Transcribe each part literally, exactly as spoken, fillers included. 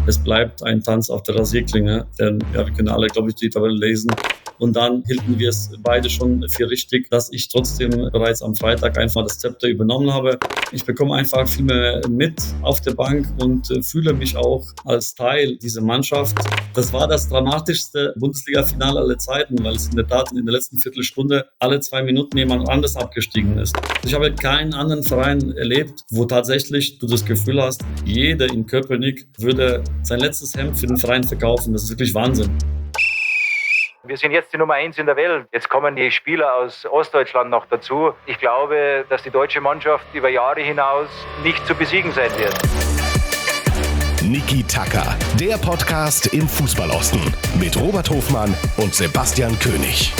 Es bleibt ein Tanz auf der Rasierklinge, denn ja, wir können alle, glaube ich, die Tabelle lesen. Und dann hielten wir es beide schon für richtig, dass ich trotzdem bereits am Freitag einfach das Zepter übernommen habe. Ich bekomme einfach viel mehr mit auf der Bank und äh, fühle mich auch als Teil dieser Mannschaft. Das war das dramatischste Bundesliga-Finale aller Zeiten, weil es in der Tat in der letzten Viertelstunde alle zwei Minuten jemand anders abgestiegen ist. Ich habe keinen anderen Verein erlebt, wo tatsächlich du das Gefühl hast, jeder in Köpenick würde sein letztes Hemd für den Verein verkaufen. Das ist wirklich Wahnsinn. Wir sind jetzt die Nummer eins in der Welt. Jetzt kommen die Spieler aus Ostdeutschland noch dazu. Ich glaube, dass die deutsche Mannschaft über Jahre hinaus nicht zu besiegen sein wird. Niki Tacker, der Podcast im Fußballosten mit Robert Hofmann und Sebastian König.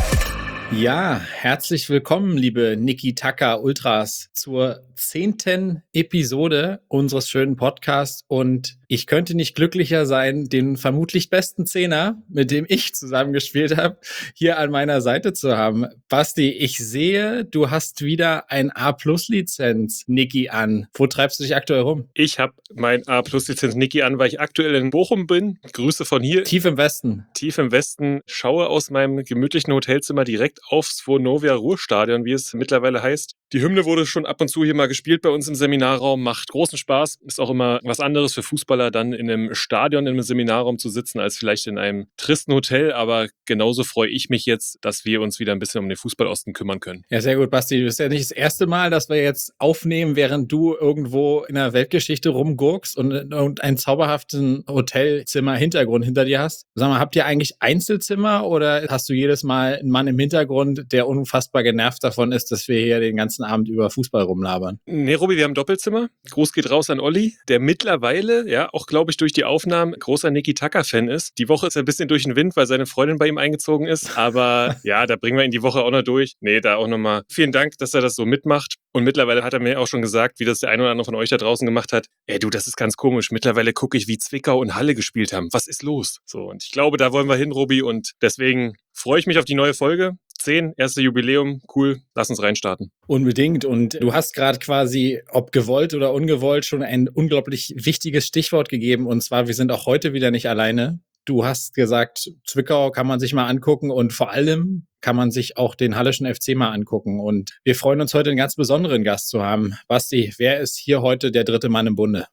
Ja, herzlich willkommen, liebe Niki Tacker Ultras, zur zehnten Episode unseres schönen Podcasts. Und ich könnte nicht glücklicher sein, den vermutlich besten Zehner, mit dem ich zusammengespielt habe, hier an meiner Seite zu haben. Basti, ich sehe, du hast wieder ein A-Plus-Lizenz Niki an. Wo treibst du dich aktuell rum? Ich habe mein A-Plus-Lizenz Niki an, weil ich aktuell in Bochum bin. Grüße von hier. Tief im Westen. Tief im Westen. Schaue aus meinem gemütlichen Hotelzimmer direkt aufs Vonovia Ruhrstadion, wie es mittlerweile heißt. Die Hymne wurde schon ab und zu hier mal gespielt bei uns im Seminarraum. Macht großen Spaß. Ist auch immer was anderes für Fußballer, dann in einem Stadion, in einem Seminarraum zu sitzen, als vielleicht in einem tristen Hotel. Aber genauso freue ich mich jetzt, dass wir uns wieder ein bisschen um den Fußballosten kümmern können. Ja, sehr gut, Basti. Das ist ja nicht das erste Mal, dass wir jetzt aufnehmen, während du irgendwo in der Weltgeschichte rumgurkst und irgendein zauberhaften Hotelzimmer-Hintergrund hinter dir hast. Sag mal, habt ihr eigentlich Einzelzimmer oder hast du jedes Mal einen Mann im Hintergrund, der unfassbar genervt davon ist, dass wir hier den ganzen Abend über Fußball rumlabern? Nee, Robi, wir haben Doppelzimmer. Gruß geht raus an Olli, der mittlerweile, ja, auch glaube ich durch die Aufnahmen großer Niki Tacker-Fan ist. Die Woche ist ein bisschen durch den Wind, weil seine Freundin bei ihm eingezogen ist. Aber ja, da bringen wir ihn die Woche auch noch durch. Nee, da auch nochmal vielen Dank, dass er das so mitmacht. Und mittlerweile hat er mir auch schon gesagt, wie das der eine oder andere von euch da draußen gemacht hat. Ey, du, das ist ganz komisch. Mittlerweile gucke ich, wie Zwickau und Halle gespielt haben. Was ist los? So, und ich glaube, da wollen wir hin, Robi. Und deswegen freue ich mich auf die neue Folge. zehn, erste Jubiläum, cool, lass uns reinstarten. Unbedingt. Und du hast gerade quasi, ob gewollt oder ungewollt, schon ein unglaublich wichtiges Stichwort gegeben. Und zwar, wir sind auch heute wieder nicht alleine. Du hast gesagt, Zwickau kann man sich mal angucken und vor allem kann man sich auch den Hallischen F C mal angucken. Und wir freuen uns heute einen ganz besonderen Gast zu haben. Basti, wer ist hier heute der dritte Mann im Bunde?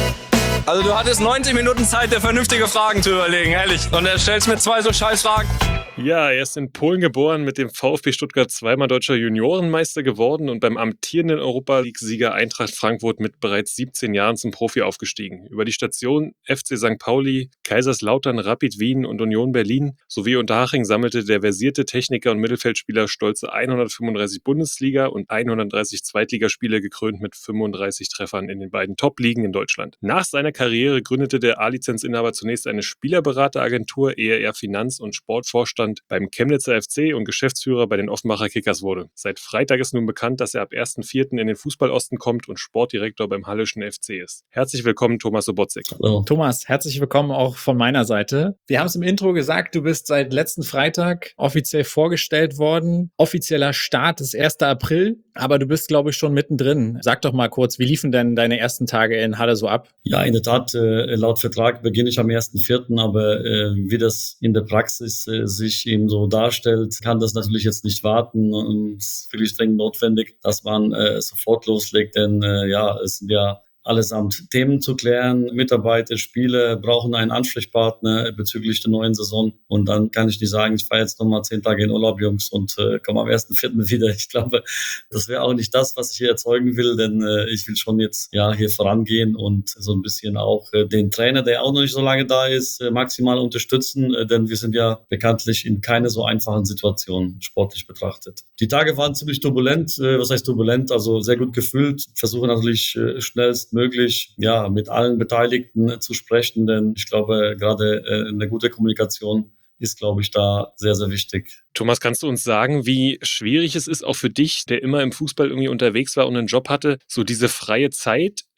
Also du hattest neunzig Minuten Zeit, dir vernünftige Fragen zu überlegen, ehrlich. Und er stellst mir zwei so Scheißfragen. Ja, er ist in Polen geboren, mit dem VfB Stuttgart zweimal deutscher Juniorenmeister geworden und beim amtierenden Europa-League-Sieger Eintracht Frankfurt mit bereits siebzehn Jahren zum Profi aufgestiegen. Über die Station F C Sankt Pauli, Kaiserslautern, Rapid Wien und Union Berlin sowie Unterhaching sammelte der versierte Techniker und Mittelfeldspieler stolze hundertfünfunddreißig Bundesliga- und hundertdreißig Zweitligaspiele, gekrönt mit fünfunddreißig Treffern in den beiden Top-Ligen in Deutschland. Nach seiner Karriere gründete der A-Lizenzinhaber zunächst eine Spielerberateragentur, ehe er Finanz- und Sportvorstand beim Chemnitzer F C und Geschäftsführer bei den Offenbacher Kickers wurde. Seit Freitag ist nun bekannt, dass er ab ersten vierten in den Fußballosten kommt und Sportdirektor beim Hallischen F C ist. Herzlich willkommen, Thomas Sobotzig. Hallo. Thomas, herzlich willkommen auch von meiner Seite. Wir haben es im Intro gesagt, du bist seit letzten Freitag offiziell vorgestellt worden. Offizieller Start ist erster April, aber du bist, glaube ich, schon mittendrin. Sag doch mal kurz, wie liefen denn deine ersten Tage in Halle so ab? Ja, in der Tat, äh, laut Vertrag beginne ich am ersten vierten, aber äh, wie das in der Praxis äh, sich eben so darstellt, kann das natürlich jetzt nicht warten und es ist wirklich dringend notwendig, dass man äh, sofort loslegt, denn äh, ja, es sind ja allesamt Themen zu klären. Mitarbeiter, Spieler brauchen einen Ansprechpartner bezüglich der neuen Saison. Und dann kann ich nicht sagen, ich fahre jetzt nochmal zehn Tage in Urlaub, Jungs, und äh, komme am ersten vierten wieder. Ich glaube, das wäre auch nicht das, was ich hier erzeugen will, denn äh, ich will schon jetzt ja hier vorangehen und so ein bisschen auch äh, den Trainer, der auch noch nicht so lange da ist, äh, maximal unterstützen, äh, denn wir sind ja bekanntlich in keine so einfachen Situation sportlich betrachtet. Die Tage waren ziemlich turbulent. Äh, was heißt turbulent? Also sehr gut gefüllt. Versuche natürlich äh, schnellst möglich, ja, mit allen Beteiligten zu sprechen, denn ich glaube, gerade äh, eine gute Kommunikation ist, glaube ich, da sehr, sehr wichtig. Thomas, kannst du uns sagen, wie schwierig es ist, auch für dich, der immer im Fußball irgendwie unterwegs war und einen Job hatte, so diese freie Zeit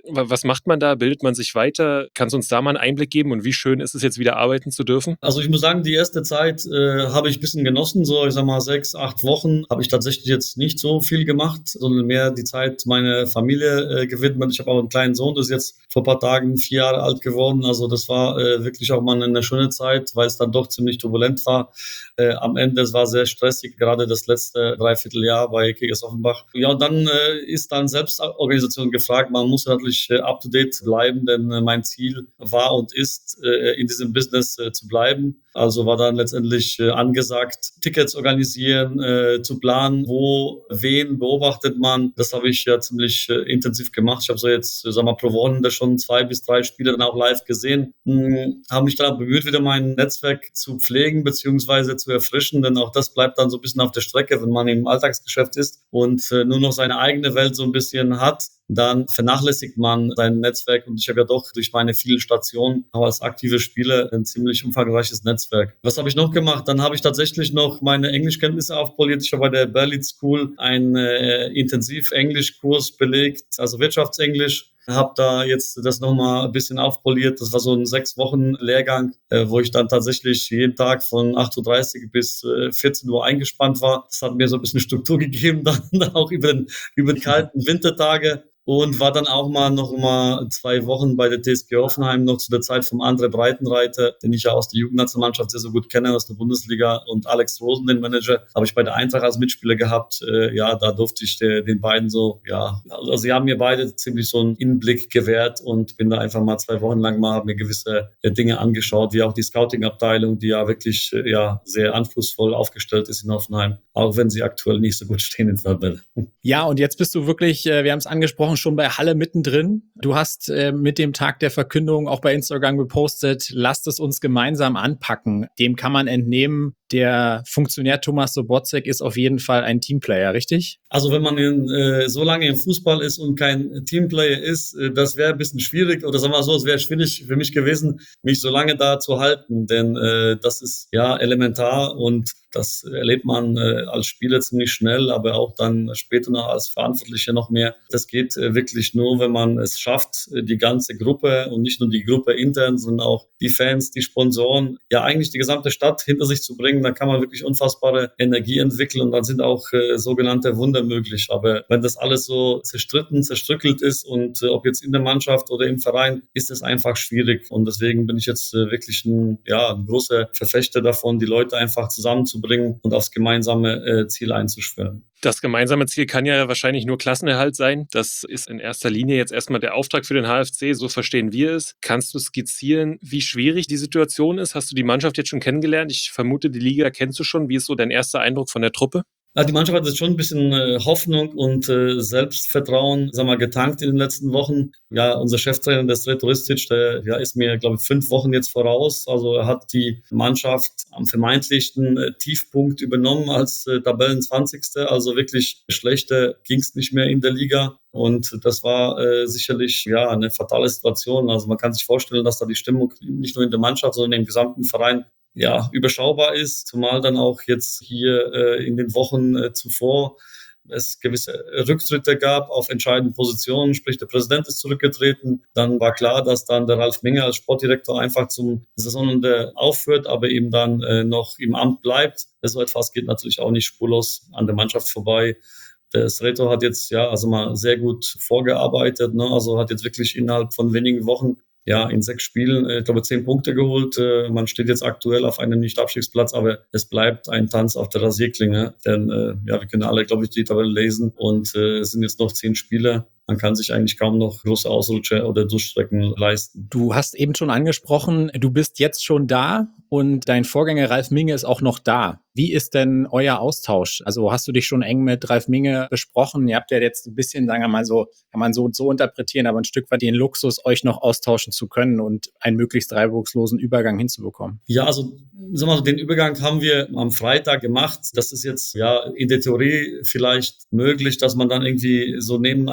Was macht man da? Bildet man sich weiter? Kannst du uns da mal einen Einblick geben und wie schön ist es jetzt wieder arbeiten zu dürfen? Also ich muss sagen, die erste Zeit äh, habe ich ein bisschen genossen, so ich sag mal sechs, acht Wochen habe ich tatsächlich jetzt nicht so viel gemacht, sondern mehr die Zeit meiner Familie äh, gewidmet. Ich habe auch einen kleinen Sohn, der ist jetzt vor ein paar Tagen vier Jahre alt geworden, also das war äh, wirklich auch mal eine schöne Zeit, weil es dann doch ziemlich turbulent war. Äh, am Ende, es war sehr stressig, gerade das letzte Dreivierteljahr bei Kickers Offenbach. Ja, und dann äh, ist dann Selbstorganisation gefragt, man muss natürlich up-to-date bleiben, denn äh, mein Ziel war und ist, äh, in diesem Business äh, zu bleiben. Also war dann letztendlich äh, angesagt, Tickets organisieren, äh, zu planen, wo, wen beobachtet man. Das habe ich ja ziemlich äh, intensiv gemacht. Ich habe so jetzt, äh, sag mal, pro Wochenende schon zwei bis drei Spiele dann auch live gesehen. Hm, habe mich dann auch bemüht, wieder mein Netzwerk zu pflegen bzw. zu erfrischen, denn auch das bleibt dann so ein bisschen auf der Strecke, wenn man im Alltagsgeschäft ist und äh, nur noch seine eigene Welt so ein bisschen hat. Dann vernachlässigt man sein Netzwerk und ich habe ja doch durch meine vielen Stationen auch als aktive Spieler ein ziemlich umfangreiches Netzwerk. Was habe ich noch gemacht? Dann habe ich tatsächlich noch meine Englischkenntnisse aufpoliert. Ich habe bei der Berlitz School einen äh, Intensiv-Englischkurs belegt, also Wirtschaftsenglisch. Habe da jetzt das nochmal ein bisschen aufpoliert. Das war so ein sechs Wochen Lehrgang, äh, wo ich dann tatsächlich jeden Tag von acht Uhr dreißig bis äh, vierzehn Uhr eingespannt war. Das hat mir so ein bisschen Struktur gegeben, dann auch über den, über die kalten Wintertage. Und war dann auch mal noch mal zwei Wochen bei der T S G Hoffenheim, noch zu der Zeit vom André Breitenreiter, den ich ja aus der Jugendnationalmannschaft sehr, sehr gut kenne, aus der Bundesliga. Und Alex Rosen, den Manager, habe ich bei der Eintracht als Mitspieler gehabt. Äh, ja, da durfte ich de, den beiden so, ja, also sie haben mir beide ziemlich so einen Innenblick gewährt und bin da einfach mal zwei Wochen lang mal, habe mir gewisse äh, Dinge angeschaut, wie auch die Scouting-Abteilung, die ja wirklich äh, ja sehr anspruchsvoll aufgestellt ist in Hoffenheim, auch wenn sie aktuell nicht so gut stehen in der Tabelle. Ja, und jetzt bist du wirklich, äh, wir haben es angesprochen, schon bei Halle mittendrin. Du hast äh, mit dem Tag der Verkündung auch bei Instagram gepostet, lasst es uns gemeinsam anpacken. Dem kann man entnehmen, der Funktionär Thomas Sobotzek ist auf jeden Fall ein Teamplayer, richtig? Also wenn man in, äh, so lange im Fußball ist und kein Teamplayer ist, äh, das wäre ein bisschen schwierig, oder sagen wir mal so, es wäre schwierig für mich gewesen, mich so lange da zu halten, denn äh, das ist ja elementar und das erlebt man äh, als Spieler ziemlich schnell, aber auch dann später noch als Verantwortlicher noch mehr. Das geht äh, wirklich nur, wenn man es schafft, die ganze Gruppe und nicht nur die Gruppe intern, sondern auch die Fans, die Sponsoren, ja eigentlich die gesamte Stadt hinter sich zu bringen. Dann kann man wirklich unfassbare Energie entwickeln und dann sind auch äh, sogenannte Wunder möglich. Aber wenn das alles so zerstritten, zerstrückelt ist und äh, ob jetzt in der Mannschaft oder im Verein, ist es einfach schwierig. Und deswegen bin ich jetzt äh, wirklich ein, ja, ein großer Verfechter davon, die Leute einfach zusammenzubringen und aufs gemeinsame äh, Ziel einzuschwören. Das gemeinsame Ziel kann ja wahrscheinlich nur Klassenerhalt sein. Das ist in erster Linie jetzt erstmal der Auftrag für den H F C. So verstehen wir es. Kannst du skizzieren, wie schwierig die Situation ist? Hast du die Mannschaft jetzt schon kennengelernt? Ich vermute, die Liga kennst du schon. Wie ist so dein erster Eindruck von der Truppe? Ja, die Mannschaft hat jetzt schon ein bisschen äh, Hoffnung und äh, Selbstvertrauen, sagen wir mal, getankt in den letzten Wochen. Ja, unser Cheftrainer, der Sreto Ristic, der ja, ist mir, glaube ich, fünf Wochen jetzt voraus. Also er hat die Mannschaft am vermeintlichen äh, Tiefpunkt übernommen als äh, Tabellenzwanzigste. Also wirklich schlechter ging es nicht mehr in der Liga. Und das war äh, sicherlich ja eine fatale Situation. Also man kann sich vorstellen, dass da die Stimmung nicht nur in der Mannschaft, sondern im gesamten Verein ja überschaubar ist, zumal dann auch jetzt hier äh, in den Wochen äh, zuvor es gewisse Rücktritte gab auf entscheidenden Positionen, sprich der Präsident ist zurückgetreten. Dann war klar, dass dann der Ralf Minge als Sportdirektor einfach zum Saisonende aufhört, aber eben dann äh, noch im Amt bleibt. So etwas geht natürlich auch nicht spurlos an der Mannschaft vorbei. Der Sreto hat jetzt ja also mal sehr gut vorgearbeitet, ne? Also hat jetzt wirklich innerhalb von wenigen Wochen ja, in sechs Spielen, ich glaube, zehn Punkte geholt. Man steht jetzt aktuell auf einem Nicht-Abstiegsplatz, aber es bleibt ein Tanz auf der Rasierklinge. Denn ja, wir können alle, glaube ich, die Tabelle lesen und es sind jetzt noch zehn Spiele. Man kann sich eigentlich kaum noch große Ausrutscher oder Durchstrecken leisten. Du hast eben schon angesprochen, du bist jetzt schon da und dein Vorgänger Ralf Minge ist auch noch da. Wie ist denn euer Austausch? Also hast du dich schon eng mit Ralf Minge besprochen? Ihr habt ja jetzt ein bisschen, sagen wir mal so, kann man so und so interpretieren, aber ein Stück weit den Luxus, euch noch austauschen zu können und einen möglichst reibungslosen Übergang hinzubekommen. Ja, also sagen wir mal, den Übergang haben wir am Freitag gemacht. Das ist jetzt ja in der Theorie vielleicht möglich, dass man dann irgendwie so nebeneinander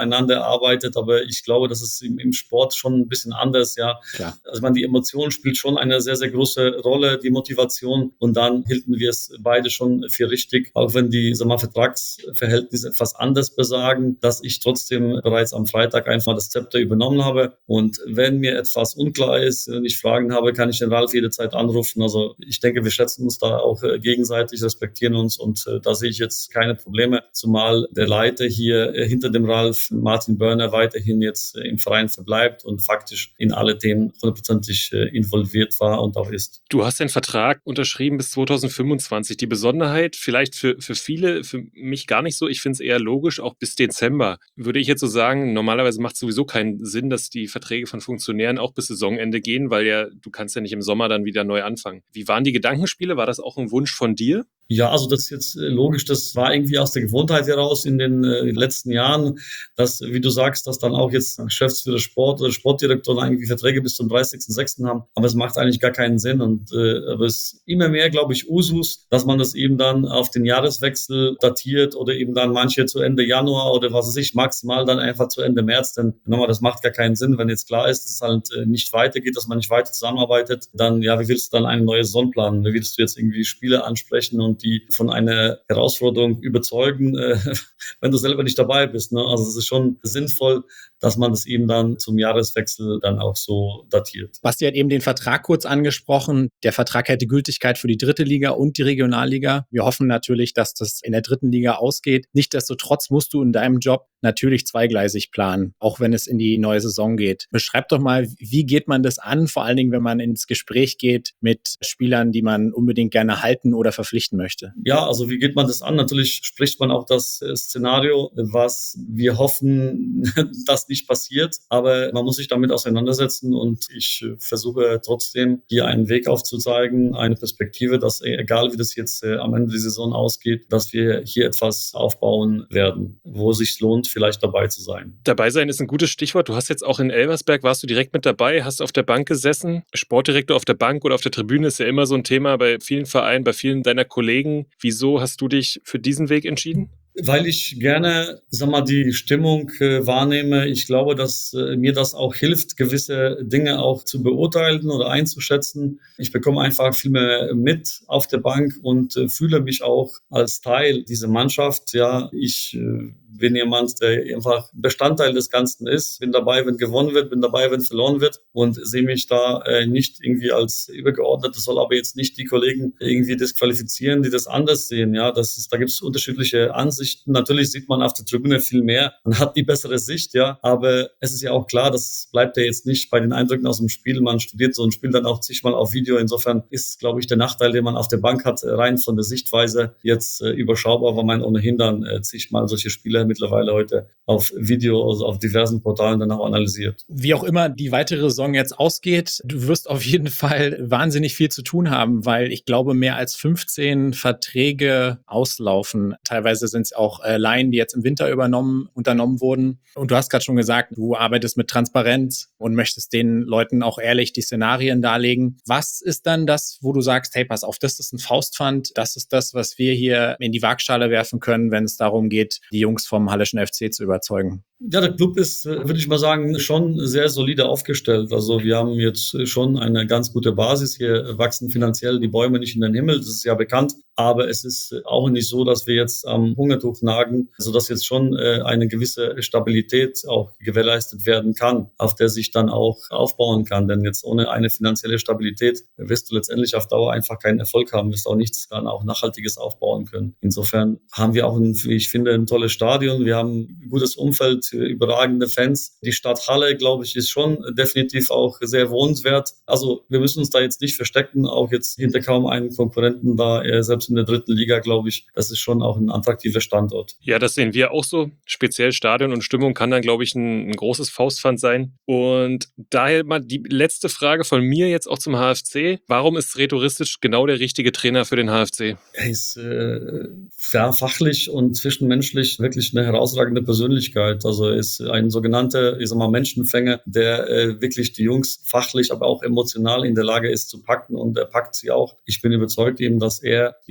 erarbeitet, aber ich glaube, das ist im, im Sport schon ein bisschen anders, ja. Klar. Also man, die Emotion spielt schon eine sehr, sehr große Rolle, die Motivation, und dann hielten wir es beide schon für richtig, auch wenn die, sag mal, Vertragsverhältnisse etwas anders besagen, dass ich trotzdem bereits am Freitag einfach das Zepter übernommen habe, und wenn mir etwas unklar ist und ich Fragen habe, kann ich den Ralf jederzeit anrufen. Also ich denke, wir schätzen uns da auch äh, gegenseitig, respektieren uns, und äh, da sehe ich jetzt keine Probleme, zumal der Leiter hier äh, hinter dem Ralf, Martin Börner, weiterhin jetzt äh, im Verein verbleibt und faktisch in alle Themen hundertprozentig äh, involviert war und auch ist. Du hast den Vertrag unterschrieben bis zweitausendfünfundzwanzig. Die Besonderheit, vielleicht für, für viele, für mich gar nicht so, ich finde es eher logisch, auch bis Dezember. Würde ich jetzt so sagen, normalerweise macht es sowieso keinen Sinn, dass die Verträge von Funktionären auch bis Saisonende gehen, weil ja, du kannst ja nicht im Sommer dann wieder neu anfangen. Wie waren die Gedankenspiele? War das auch ein Wunsch von dir? Ja, also das ist jetzt äh, logisch, das war irgendwie aus der Gewohnheit heraus in den äh, letzten Jahren, dass, wie du sagst, dass dann auch jetzt Geschäftsführer Sport oder Sportdirektor irgendwie Verträge bis zum dreißigsten sechsten haben, aber es macht eigentlich gar keinen Sinn, und äh, aber es ist immer mehr, glaube ich, Usus, dass man das eben dann auf den Jahreswechsel datiert oder eben dann manche zu Ende Januar oder was weiß ich, maximal dann einfach zu Ende März, denn nochmal, das macht gar keinen Sinn, wenn jetzt klar ist, dass es halt äh, nicht weitergeht, dass man nicht weiter zusammenarbeitet, dann, ja, wie willst du dann eine neue Saison planen? Wie willst du jetzt irgendwie Spiele ansprechen und die von einer Herausforderung überzeugen, äh, wenn du selber nicht dabei bist, ne? Also es ist schon sinnvoll, dass man das eben dann zum Jahreswechsel dann auch so datiert. Basti hat eben den Vertrag kurz angesprochen. Der Vertrag hätte Gültigkeit für die dritte Liga und die Regionalliga. Wir hoffen natürlich, dass das in der dritten Liga ausgeht. Nichtsdestotrotz musst du in deinem Job natürlich zweigleisig planen, auch wenn es in die neue Saison geht. Beschreib doch mal, wie geht man das an, vor allen Dingen, wenn man ins Gespräch geht mit Spielern, die man unbedingt gerne halten oder verpflichten möchte? Ja, also wie geht man das an? Natürlich spricht man auch das Szenario, was wir hoffen, dass nicht passiert, aber man muss sich damit auseinandersetzen, und ich versuche trotzdem hier einen Weg aufzuzeigen, eine Perspektive, dass egal wie das jetzt am Ende der Saison ausgeht, dass wir hier etwas aufbauen werden, wo es sich lohnt, vielleicht dabei zu sein. Dabei sein ist ein gutes Stichwort. Du hast jetzt auch in Elversberg, warst du direkt mit dabei, hast auf der Bank gesessen. Sportdirektor auf der Bank oder auf der Tribüne ist ja immer so ein Thema bei vielen Vereinen, bei vielen deiner Kollegen. Wieso hast du dich für diesen Weg entschieden? Weil ich gerne, sag mal, die Stimmung äh, wahrnehme. Ich glaube, dass äh, mir das auch hilft, gewisse Dinge auch zu beurteilen oder einzuschätzen. Ich bekomme einfach viel mehr mit auf der Bank und äh, fühle mich auch als Teil dieser Mannschaft. Ja, ich äh, bin jemand, der einfach Bestandteil des Ganzen ist. Bin dabei, wenn gewonnen wird, bin dabei, wenn verloren wird, und sehe mich da äh, nicht irgendwie als übergeordnet. Das soll aber jetzt nicht die Kollegen irgendwie disqualifizieren, die das anders sehen. Ja, das ist, da gibt es unterschiedliche Ansichten. Natürlich sieht man auf der Tribüne viel mehr. Man hat die bessere Sicht, ja. Aber es ist ja auch klar, das bleibt ja jetzt nicht bei den Eindrücken aus dem Spiel. Man studiert so ein Spiel dann auch zigmal auf Video. Insofern ist, glaube ich, der Nachteil, den man auf der Bank hat, rein von der Sichtweise jetzt äh, überschaubar, weil man ohnehin dann äh, zigmal solche Spiele mittlerweile heute auf Video, also auf diversen Portalen dann auch analysiert. Wie auch immer die weitere Saison jetzt ausgeht, du wirst auf jeden Fall wahnsinnig viel zu tun haben, weil ich glaube, mehr als fünfzehn Verträge auslaufen. Teilweise sind es auch äh, Laien, die jetzt im Winter übernommen, unternommen wurden. Und du hast gerade schon gesagt, du arbeitest mit Transparenz und möchtest den Leuten auch ehrlich die Szenarien darlegen. Was ist dann das, wo du sagst, hey, pass auf, das ist ein Faustpfand, das ist das, was wir hier in die Waagschale werfen können, wenn es darum geht, die Jungs vom Halleschen F C zu überzeugen? Ja, der Club ist, würde ich mal sagen, schon sehr solide aufgestellt. Also wir haben jetzt schon eine ganz gute Basis. Hier wachsen finanziell die Bäume nicht in den Himmel, das ist ja bekannt. Aber es ist auch nicht so, dass wir jetzt am Hungertuch nagen, sodass jetzt schon eine gewisse Stabilität auch gewährleistet werden kann, auf der sich dann auch aufbauen kann. Denn jetzt ohne eine finanzielle Stabilität wirst du letztendlich auf Dauer einfach keinen Erfolg haben, wirst auch nichts dann auch Nachhaltiges aufbauen können. Insofern haben wir auch, ein, wie ich finde, ein tolles Stadion. Wir haben ein gutes Umfeld, überragende Fans. Die Stadt Halle, glaube ich, ist schon definitiv auch sehr wohnenswert. Also wir müssen uns da jetzt nicht verstecken, auch jetzt hinter kaum einen Konkurrenten da, selbst in der dritten Liga, glaube ich, das ist schon auch ein attraktiver Standort. Ja, das sehen wir auch so. Speziell Stadion und Stimmung kann dann, glaube ich, ein, ein großes Faustpfand sein. Und daher mal die letzte Frage von mir jetzt auch zum H F C. Warum ist Reto Ristic genau der richtige Trainer für den H F C? Er ist äh, ja, fachlich und zwischenmenschlich wirklich eine herausragende Persönlichkeit. Also er ist ein sogenannter, ich sag mal, Menschenfänger, der äh, wirklich die Jungs fachlich, aber auch emotional in der Lage ist zu packen, und er packt sie auch. Ich bin überzeugt eben, dass er die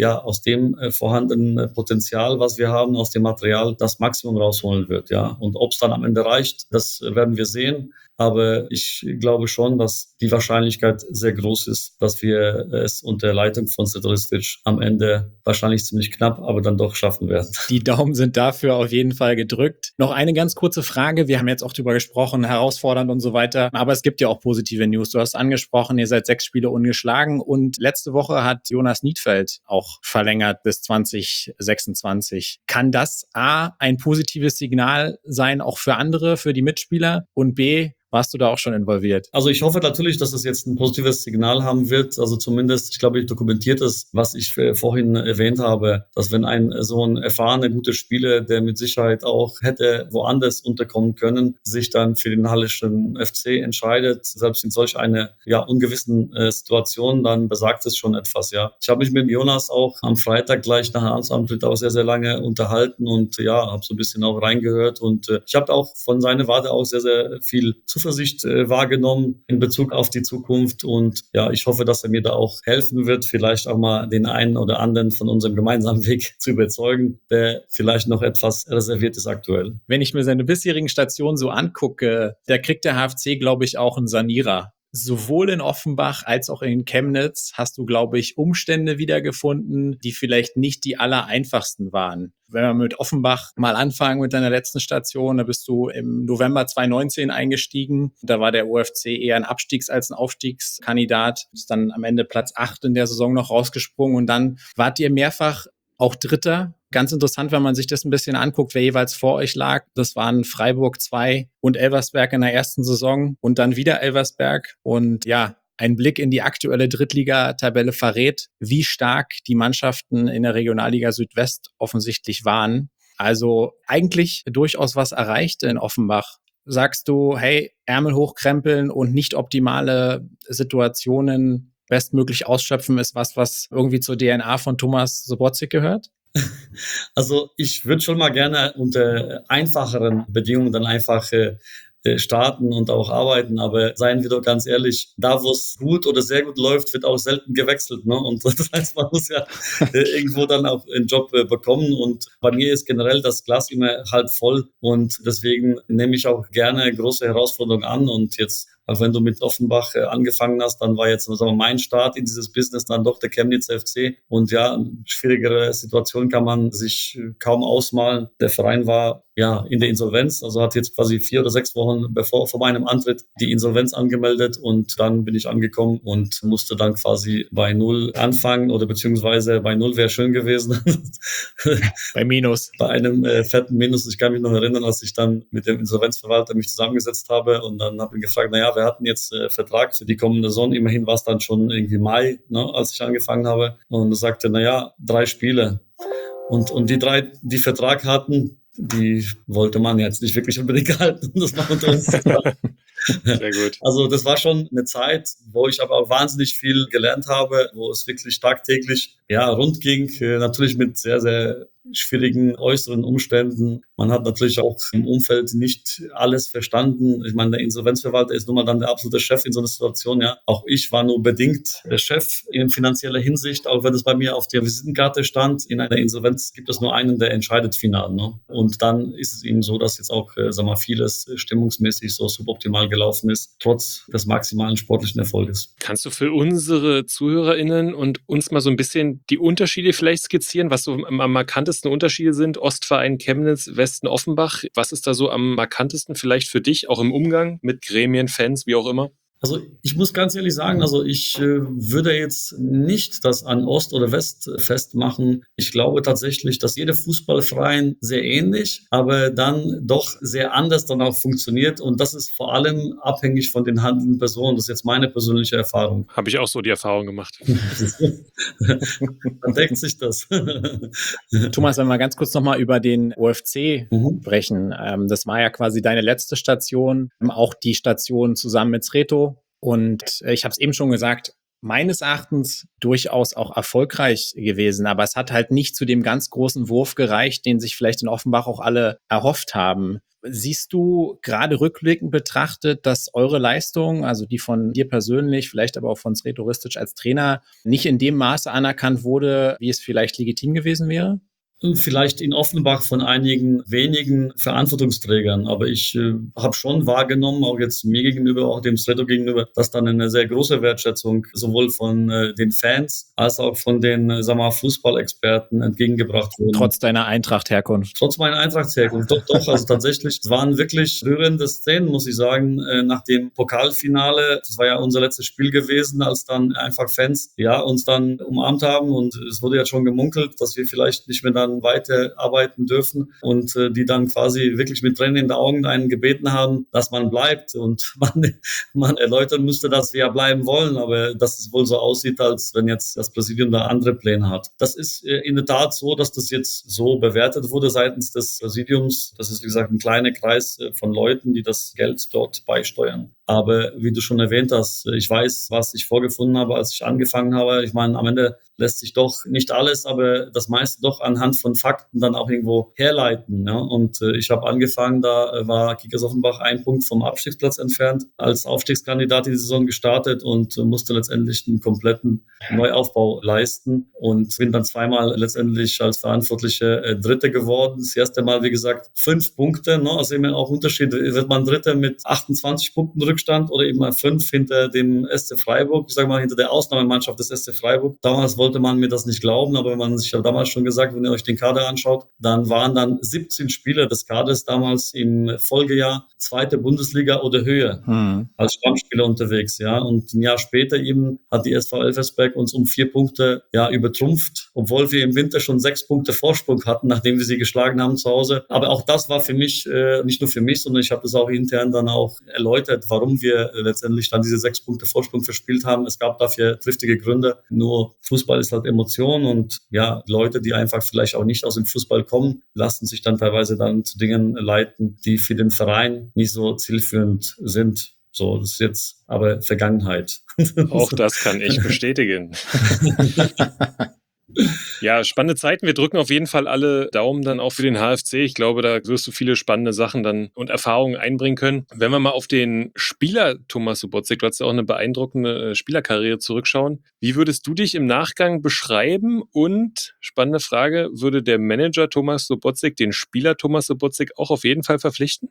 ja aus dem äh, vorhandenen Potenzial, was wir haben, aus dem Material, das Maximum rausholen wird. Ja, und ob es dann am Ende reicht, das werden wir sehen. Aber ich glaube schon, dass die Wahrscheinlichkeit sehr groß ist, dass wir es unter Leitung von Sedoristic am Ende wahrscheinlich ziemlich knapp, aber dann doch schaffen werden. Die Daumen sind dafür auf jeden Fall gedrückt. Noch eine ganz kurze Frage. Wir haben jetzt auch drüber gesprochen, herausfordernd und so weiter. Aber es gibt ja auch positive News. Du hast angesprochen, ihr seid sechs Spiele ungeschlagen. Und letzte Woche hat Jonas Niedfeld auch verlängert bis zwanzig sechsundzwanzig. Kann das A, ein positives Signal sein, auch für andere, für die Mitspieler? Und B, warst du da auch schon involviert? Also ich hoffe natürlich, dass es jetzt ein positives Signal haben wird. Also zumindest, ich glaube, ich dokumentiert es, was ich vorhin erwähnt habe, dass wenn ein so ein erfahrener, guter Spieler, der mit Sicherheit auch hätte woanders unterkommen können, sich dann für den Hallischen F C entscheidet, selbst in solch einer ja ungewissen äh, Situation, dann besagt es schon etwas. Ja, ich habe mich mit Jonas auch am Freitag gleich nach Amtsantritt auch sehr, sehr lange unterhalten und ja, habe so ein bisschen auch reingehört und äh, ich habe auch von seiner Warte auch sehr, sehr viel Zuversicht Zuversicht äh, wahrgenommen in Bezug auf die Zukunft und ja, ich hoffe, dass er mir da auch helfen wird, vielleicht auch mal den einen oder anderen von unserem gemeinsamen Weg zu überzeugen, der vielleicht noch etwas reserviert ist aktuell. Wenn ich mir seine bisherigen Stationen so angucke, da kriegt der H F C, glaube ich, auch einen Sanierer. Sowohl in Offenbach als auch in Chemnitz hast du, glaube ich, Umstände wiedergefunden, die vielleicht nicht die allereinfachsten waren. Wenn wir mit Offenbach mal anfangen mit deiner letzten Station, da bist du im November zwanzig neunzehn eingestiegen. Da war der O F C eher ein Abstiegs- als ein Aufstiegskandidat. Ist dann am Ende Platz acht in der Saison noch rausgesprungen und dann wart ihr mehrfach auch Dritter. Ganz interessant, wenn man sich das ein bisschen anguckt, wer jeweils vor euch lag. Das waren Freiburg zwei und Elversberg in der ersten Saison und dann wieder Elversberg. Und ja, ein Blick in die aktuelle Drittliga-Tabelle verrät, wie stark die Mannschaften in der Regionalliga Südwest offensichtlich waren. Also eigentlich durchaus was erreicht in Offenbach. Sagst du, hey, Ärmel hochkrempeln und nicht optimale Situationen bestmöglich ausschöpfen ist was, was irgendwie zur D N A von Thomas Sobotzig gehört? Also ich würde schon mal gerne unter einfacheren Bedingungen dann einfach äh, starten und auch arbeiten, aber seien wir doch ganz ehrlich, da wo es gut oder sehr gut läuft, wird auch selten gewechselt, ne? Und das heißt, man muss ja äh, irgendwo dann auch einen Job äh, bekommen und bei mir ist generell das Glas immer halb voll und deswegen nehme ich auch gerne große Herausforderungen an und jetzt auch wenn du mit Offenbach äh, angefangen hast, dann war jetzt also mein Start in dieses Business dann doch der Chemnitzer F C. Und ja, eine schwierigere Situation kann man sich kaum ausmalen. Der Verein war ja in der Insolvenz, also hat jetzt quasi vier oder sechs Wochen bevor vor meinem Antritt die Insolvenz angemeldet und dann bin ich angekommen und musste dann quasi bei Null anfangen oder beziehungsweise bei Null wäre schön gewesen. Bei Minus. Bei einem äh, fetten Minus. Ich kann mich noch erinnern, als ich dann mit dem Insolvenzverwalter mich zusammengesetzt habe und dann habe ich ihn gefragt, naja, wir hatten jetzt äh, Vertrag für die kommende Saison. Immerhin war es dann schon irgendwie Mai, ne, als ich angefangen habe. Und er sagte, naja, drei Spiele. Und, und die drei, die Vertrag hatten, die wollte man jetzt nicht wirklich unbedingt halten. Das war unter uns. Sehr gut. Also das war schon eine Zeit, wo ich aber auch wahnsinnig viel gelernt habe, wo es wirklich tagtäglich ja rund ging, äh, natürlich mit sehr, sehr schwierigen äußeren Umständen. Man hat natürlich auch im Umfeld nicht alles verstanden. Ich meine, der Insolvenzverwalter ist nun mal dann der absolute Chef in so einer Situation. Ja, auch ich war nur bedingt der Chef in finanzieller Hinsicht, auch wenn es bei mir auf der Visitenkarte stand. In einer Insolvenz gibt es nur einen, der entscheidet final. Ne? Und dann ist es eben so, dass jetzt auch, äh, sag mal, vieles stimmungsmäßig so suboptimal gelaufen ist, trotz des maximalen sportlichen Erfolges. Kannst du für unsere ZuhörerInnen und uns mal so ein bisschen die Unterschiede vielleicht skizzieren, was so am markantesten Unterschiede sind? Ostverein Chemnitz, Westen Offenbach. Was ist da so am markantesten vielleicht für dich, auch im Umgang mit Gremien, Fans, wie auch immer? Also ich muss ganz ehrlich sagen, also ich äh, würde jetzt nicht das an Ost oder West festmachen. Ich glaube tatsächlich, dass jeder Fußballverein sehr ähnlich, aber dann doch sehr anders dann auch funktioniert. Und das ist vor allem abhängig von den handelnden Personen. Das ist jetzt meine persönliche Erfahrung. Habe ich auch so die Erfahrung gemacht. Dann deckt sich das. Thomas, wenn wir ganz kurz nochmal über den O F C Mhm. sprechen. Ähm, das war ja quasi deine letzte Station, ähm, auch die Station zusammen mit Sreto. Und äh, ich habe es eben schon gesagt, meines Erachtens durchaus auch erfolgreich gewesen. Aber es hat halt nicht zu dem ganz großen Wurf gereicht, den sich vielleicht in Offenbach auch alle erhofft haben. Siehst du gerade rückblickend betrachtet, dass eure Leistung, also die von dir persönlich, vielleicht aber auch von Sreto Ristic als Trainer, nicht in dem Maße anerkannt wurde, wie es vielleicht legitim gewesen wäre? Vielleicht in Offenbach von einigen wenigen Verantwortungsträgern, aber ich äh, habe schon wahrgenommen, auch jetzt mir gegenüber, auch dem Sreto gegenüber, dass dann eine sehr große Wertschätzung sowohl von äh, den Fans als auch von den, äh, sagen wir mal, Fußballexperten entgegengebracht wurde. Trotz deiner Eintracht-Herkunft? Trotz meiner Eintracht-Herkunft, doch, doch, also tatsächlich, es waren wirklich rührende Szenen, muss ich sagen, äh, nach dem Pokalfinale, das war ja unser letztes Spiel gewesen, als dann einfach Fans, ja, uns dann umarmt haben und es wurde ja schon gemunkelt, dass wir vielleicht nicht mehr dann weiterarbeiten dürfen und äh, die dann quasi wirklich mit Tränen in den Augen einen gebeten haben, dass man bleibt und man, man erläutern müsste, dass wir ja bleiben wollen, aber dass es wohl so aussieht, als wenn jetzt das Präsidium da andere Pläne hat. Das ist äh, in der Tat so, dass das jetzt so bewertet wurde seitens des Präsidiums. Das ist, wie gesagt, ein kleiner Kreis äh, von Leuten, die das Geld dort beisteuern. Aber wie du schon erwähnt hast, ich weiß, was ich vorgefunden habe, als ich angefangen habe. Ich meine, am Ende lässt sich doch nicht alles, aber das meiste doch anhand von Fakten dann auch irgendwo herleiten. Ja? Und äh, ich habe angefangen, da äh, war Kickers Offenbach ein Punkt vom Abstiegsplatz entfernt, als Aufstiegskandidat in die Saison gestartet und äh, musste letztendlich einen kompletten Neuaufbau leisten und bin dann zweimal letztendlich als Verantwortliche äh, Dritte geworden. Das erste Mal, wie gesagt, fünf Punkte, ne? Also immer auch Unterschied. Wird man Dritter mit achtundzwanzig Punkten Rückstand oder eben mal fünf hinter dem S C Freiburg, ich sage mal hinter der Ausnahmemannschaft des S C Freiburg. Damals wollte man mir das nicht glauben, aber wenn man sich ja damals schon gesagt, wenn ihr euch den Kader anschaut, dann waren dann siebzehn Spieler des Kaders damals im Folgejahr zweite Bundesliga oder höher hm. als Stammspieler unterwegs, ja. Und ein Jahr später eben hat die S V Elversberg uns um vier Punkte ja übertrumpft, obwohl wir im Winter schon sechs Punkte Vorsprung hatten, nachdem wir sie geschlagen haben zu Hause. Aber auch das war für mich, äh, nicht nur für mich, sondern ich habe das auch intern dann auch erläutert, warum wir letztendlich dann diese sechs Punkte Vorsprung verspielt haben. Es gab dafür triftige Gründe. Nur Fußball ist halt Emotion und ja, Leute, die einfach vielleicht auch nicht aus dem Fußball kommen, lassen sich dann teilweise dann zu Dingen leiten, die für den Verein nicht so zielführend sind. So, das ist jetzt aber Vergangenheit. Auch das kann ich bestätigen. Ja, spannende Zeiten. Wir drücken auf jeden Fall alle Daumen dann auch für den H F C. Ich glaube, da wirst du viele spannende Sachen dann und Erfahrungen einbringen können. Wenn wir mal auf den Spieler Thomas Subotic, du hast ja auch eine beeindruckende Spielerkarriere, zurückschauen. Wie würdest du dich im Nachgang beschreiben? Und, spannende Frage, würde der Manager Thomas Subotic den Spieler Thomas Subotic auch auf jeden Fall verpflichten?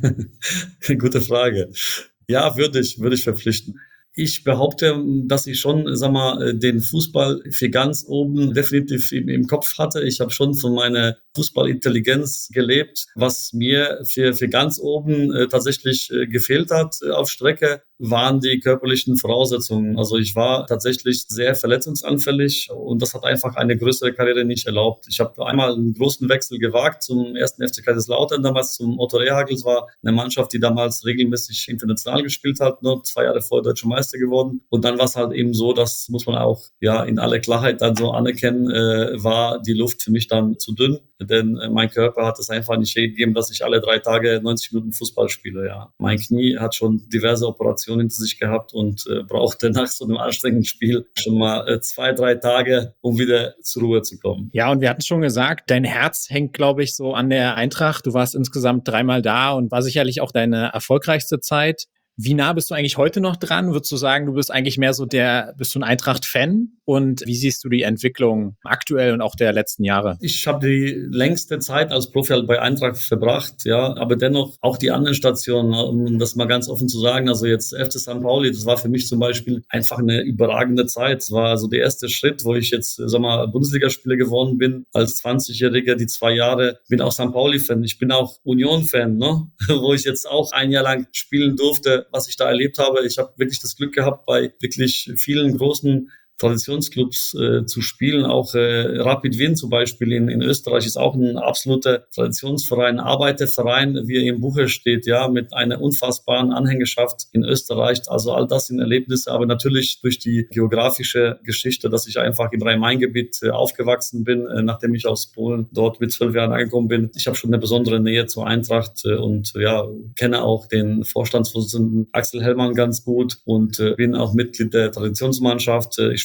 Gute Frage. Ja, würde ich, würde ich verpflichten. Ich behaupte, dass ich schon, sag mal, den Fußball für ganz oben definitiv im, im Kopf hatte. Ich habe schon von meiner Fußballintelligenz gelebt, was mir für, für ganz oben äh, tatsächlich äh, gefehlt hat äh, auf Strecke, waren die körperlichen Voraussetzungen. Also ich war tatsächlich sehr verletzungsanfällig und das hat einfach eine größere Karriere nicht erlaubt. Ich habe einmal einen großen Wechsel gewagt zum ersten F C Kaiserslautern, damals zum Otto Rehhagel. Es war eine Mannschaft, die damals regelmäßig international gespielt hat, nur zwei Jahre vor Deutscher Meister geworden. Und dann war es halt eben so, das muss man auch ja in aller Klarheit dann so anerkennen, äh, war die Luft für mich dann zu dünn. Denn äh, mein Körper hat es einfach nicht gegeben, dass ich alle drei Tage neunzig Minuten Fußball spiele. Ja. Mein Knie hat schon diverse Operationen hinter sich gehabt und äh, brauchte nach so einem anstrengenden Spiel schon mal äh, zwei, drei Tage, um wieder zur Ruhe zu kommen. Ja, und wir hatten schon gesagt, dein Herz hängt, glaube ich, so an der Eintracht. Du warst insgesamt dreimal da und war sicherlich auch deine erfolgreichste Zeit. Wie nah bist du eigentlich heute noch dran? Würdest du sagen, du bist eigentlich mehr so der, bist du ein Eintracht-Fan? Und wie siehst du die Entwicklung aktuell und auch der letzten Jahre? Ich habe die längste Zeit als Profi halt bei Eintracht verbracht, ja, aber dennoch auch die anderen Stationen, um das mal ganz offen zu sagen, also jetzt F C Sankt Pauli, das war für mich zum Beispiel einfach eine überragende Zeit. Es war also der erste Schritt, wo ich jetzt, sag mal, Bundesligaspieler geworden bin, als zwanzigjähriger, die zwei Jahre, bin auch Sankt Pauli-Fan, ich bin auch Union-Fan, ne, wo ich jetzt auch ein Jahr lang spielen durfte, was ich da erlebt habe. Ich habe wirklich das Glück gehabt, bei wirklich vielen großen Traditionsclubs äh, zu spielen. Auch äh, Rapid Wien zum Beispiel in, in Österreich ist auch ein absoluter Traditionsverein, Arbeiterverein, wie er im Buche steht, ja, mit einer unfassbaren Anhängerschaft in Österreich. Also all das sind Erlebnisse, aber natürlich durch die geografische Geschichte, dass ich einfach im Rhein-Main-Gebiet äh, aufgewachsen bin, äh, nachdem ich aus Polen dort mit zwölf Jahren angekommen bin. Ich habe schon eine besondere Nähe zur Eintracht äh, und ja, kenne auch den Vorstandsvorsitzenden Axel Hellmann ganz gut und äh, bin auch Mitglied der Traditionsmannschaft. Äh, ich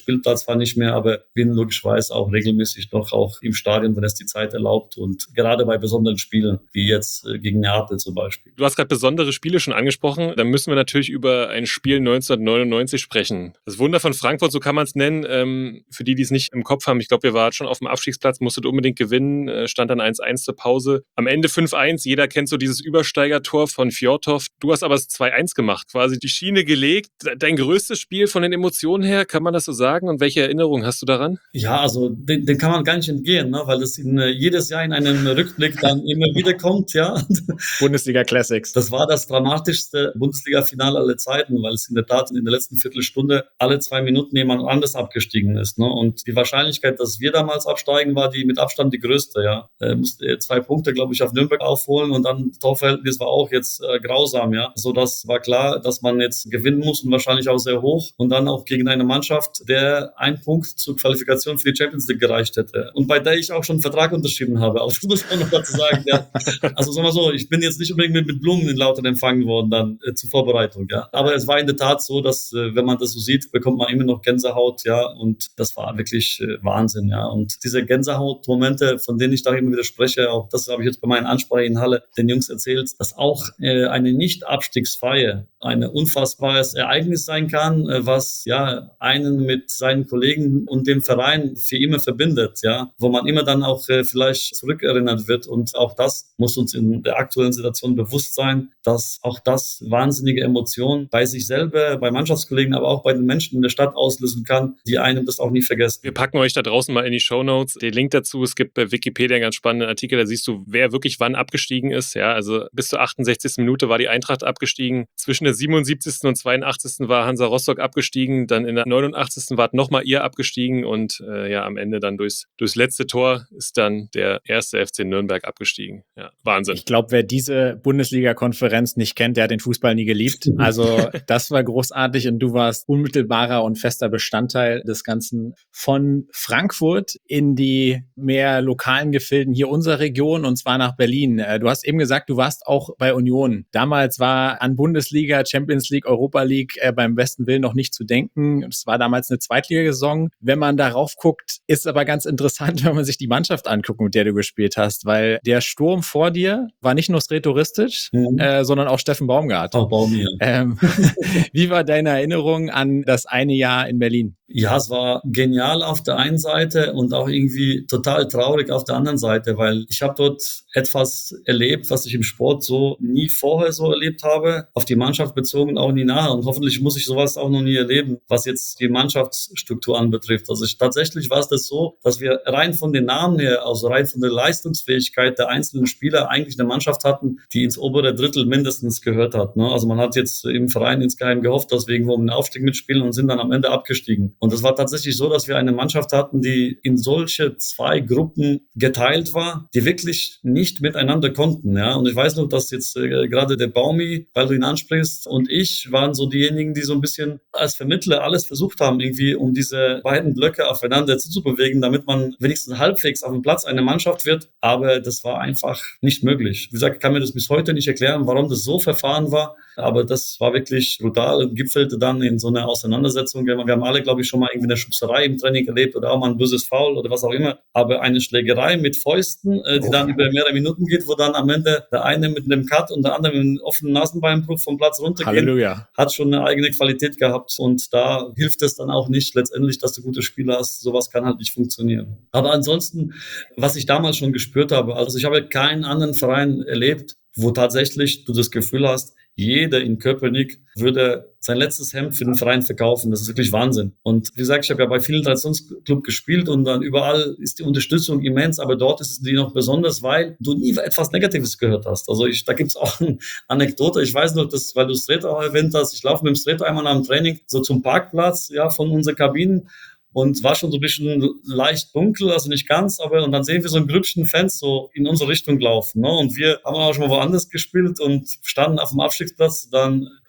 Spielplatz zwar nicht mehr, aber bin logischerweise auch regelmäßig noch auch im Stadion, wenn es die Zeit erlaubt und gerade bei besonderen Spielen, wie jetzt äh, gegen Neapel zum Beispiel. Du hast gerade besondere Spiele schon angesprochen, dann müssen wir natürlich über ein Spiel neunzehnhundertneunundneunzig sprechen. Das Wunder von Frankfurt, so kann man es nennen, ähm, für die, die es nicht im Kopf haben, ich glaube, wir waren schon auf dem Abstiegsplatz, musstet unbedingt gewinnen, äh, stand dann eins eins zur Pause. Am Ende fünf eins, jeder kennt so dieses Übersteigertor von Fjordhoff. Du hast aber das zwei eins gemacht, quasi die Schiene gelegt. Dein größtes Spiel von den Emotionen her, kann man das so sagen? Und welche Erinnerungen hast du daran? Ja, also den, den kann man gar nicht entgehen, ne? Weil das in, jedes Jahr in einem Rückblick dann immer wieder kommt, ja. Bundesliga Classics. Das war das dramatischste Bundesliga-Finale aller Zeiten, weil es in der Tat in der letzten Viertelstunde alle zwei Minuten jemand anders abgestiegen ist, ne? Und die Wahrscheinlichkeit, dass wir damals absteigen, war die mit Abstand die größte, ja. Er musste zwei Punkte, glaube ich, auf Nürnberg aufholen und dann Torverhältnis war auch jetzt äh, grausam, ja. So, das war klar, dass man jetzt gewinnen muss und wahrscheinlich auch sehr hoch und dann auch gegen eine Mannschaft, der ein Punkt zur Qualifikation für die Champions League gereicht hätte und bei der ich auch schon einen Vertrag unterschrieben habe. Auch das muss man noch dazu sagen, ja. Also sagen wir so, ich bin jetzt nicht unbedingt mit, mit Blumen in Lautern empfangen worden dann äh, zur Vorbereitung, ja. Aber es war in der Tat so, dass äh, wenn man das so sieht, bekommt man immer noch Gänsehaut, ja. Und das war wirklich äh, Wahnsinn, ja. Und diese Gänsehautmomente, von denen ich da immer wieder spreche, auch das habe ich jetzt bei meinen Ansprachen in Halle den Jungs erzählt, dass auch äh, eine Nicht-Abstiegsfeier ein unfassbares Ereignis sein kann, äh, was ja einen mit seinen Kollegen und dem Verein für immer verbindet, ja. Wo man immer dann auch äh, vielleicht zurückerinnert wird. Und auch das muss uns in der aktuellen Situation bewusst sein, dass auch das wahnsinnige Emotionen bei sich selber, bei Mannschaftskollegen, aber auch bei den Menschen in der Stadt auslösen kann, die einem das auch nie vergessen. Wir packen euch da draußen mal in die Shownotes den Link dazu. Es gibt bei Wikipedia einen ganz spannenden Artikel, da siehst du, wer wirklich wann abgestiegen ist. Ja, also bis zur achtundsechzigsten Minute war die Eintracht abgestiegen. Zwischen der siebenundsiebzigsten und zweiundachtzigsten war Hansa Rostock abgestiegen. Dann in der neunundachtzigsten war nochmal ihr abgestiegen und äh, ja, am Ende dann durchs, durchs letzte Tor ist dann der erste F C Nürnberg abgestiegen. Ja, Wahnsinn. Ich glaube, wer diese Bundesliga-Konferenz nicht kennt, der hat den Fußball nie geliebt. Also das war großartig und du warst unmittelbarer und fester Bestandteil des Ganzen. Von Frankfurt in die mehr lokalen Gefilden hier unserer Region und zwar nach Berlin. Du hast eben gesagt, du warst auch bei Union. Damals war an Bundesliga, Champions League, Europa League äh, beim besten Willen noch nicht zu denken. Es war damals eine Zweitligasaison. Wenn man darauf guckt, ist aber ganz interessant, wenn man sich die Mannschaft anguckt, mit der du gespielt hast, weil der Sturm vor dir war nicht nur Sreto Ristic, mhm. äh, sondern auch Steffen Baumgart. Auch Baumi, ja. Ähm, wie war deine Erinnerung an das eine Jahr in Berlin? Ja, es war genial auf der einen Seite und auch irgendwie total traurig auf der anderen Seite, weil ich habe dort etwas erlebt, was ich im Sport so nie vorher so erlebt habe, auf die Mannschaft bezogen auch nie nachher und hoffentlich muss ich sowas auch noch nie erleben, was jetzt die Mannschaftsstruktur anbetrifft. Also ich, tatsächlich war es das so, dass wir rein von den Namen her, also rein von der Leistungsfähigkeit der einzelnen Spieler eigentlich eine Mannschaft hatten, die ins obere Drittel mindestens gehört hat. Ne? Also man hat jetzt im Verein insgeheim gehofft, dass wir irgendwo um den Aufstieg mitspielen und sind dann am Ende abgestiegen. Und es war tatsächlich so, dass wir eine Mannschaft hatten, die in solche zwei Gruppen geteilt war, die wirklich nicht miteinander konnten. Ja? Und ich weiß noch, dass jetzt äh, gerade der Baumi, weil du ihn ansprichst, und ich waren so diejenigen, die so ein bisschen als Vermittler alles versucht haben, irgendwie um diese beiden Blöcke aufeinander zuzubewegen, damit man wenigstens halbwegs auf dem Platz eine Mannschaft wird. Aber das war einfach nicht möglich. Wie gesagt, ich kann mir das bis heute nicht erklären, warum das so verfahren war. Aber das war wirklich brutal und gipfelte dann in so einer Auseinandersetzung. Wir haben alle, glaube ich, schon mal irgendwie eine Schubserei im Training erlebt oder auch mal ein böses Foul oder was auch immer. Aber eine Schlägerei mit Fäusten, äh, die oh. dann über mehrere Minuten geht, wo dann am Ende der eine mit einem Cut und der andere mit einem offenen Nasenbeinbruch vom Platz runtergeht, Halleluja. Hat schon eine eigene Qualität gehabt. Und da hilft es dann auch nicht letztendlich, dass du gute Spieler hast. Sowas kann halt nicht funktionieren. Aber ansonsten, was ich damals schon gespürt habe, also ich habe keinen anderen Verein erlebt, wo tatsächlich du das Gefühl hast, jeder in Köpenick würde sein letztes Hemd für den Verein verkaufen. Das ist wirklich Wahnsinn. Und wie gesagt, ich habe ja bei vielen Traditionsclubs gespielt und dann überall ist die Unterstützung immens, aber dort ist es die noch besonders, weil du nie etwas Negatives gehört hast. Also ich, da gibt's auch eine Anekdote. Ich weiß noch, dass, weil du Sreto auch erwähnt hast, ich laufe mit dem Sreto einmal nach dem Training so zum Parkplatz, ja, von unseren Kabinen. Und es war schon so ein bisschen leicht dunkel, also nicht ganz, aber und dann sehen wir so ein Grüppchen Fans so in unsere Richtung laufen. Ne? Und wir haben auch schon mal woanders gespielt und standen auf dem Abstiegsplatz. Dann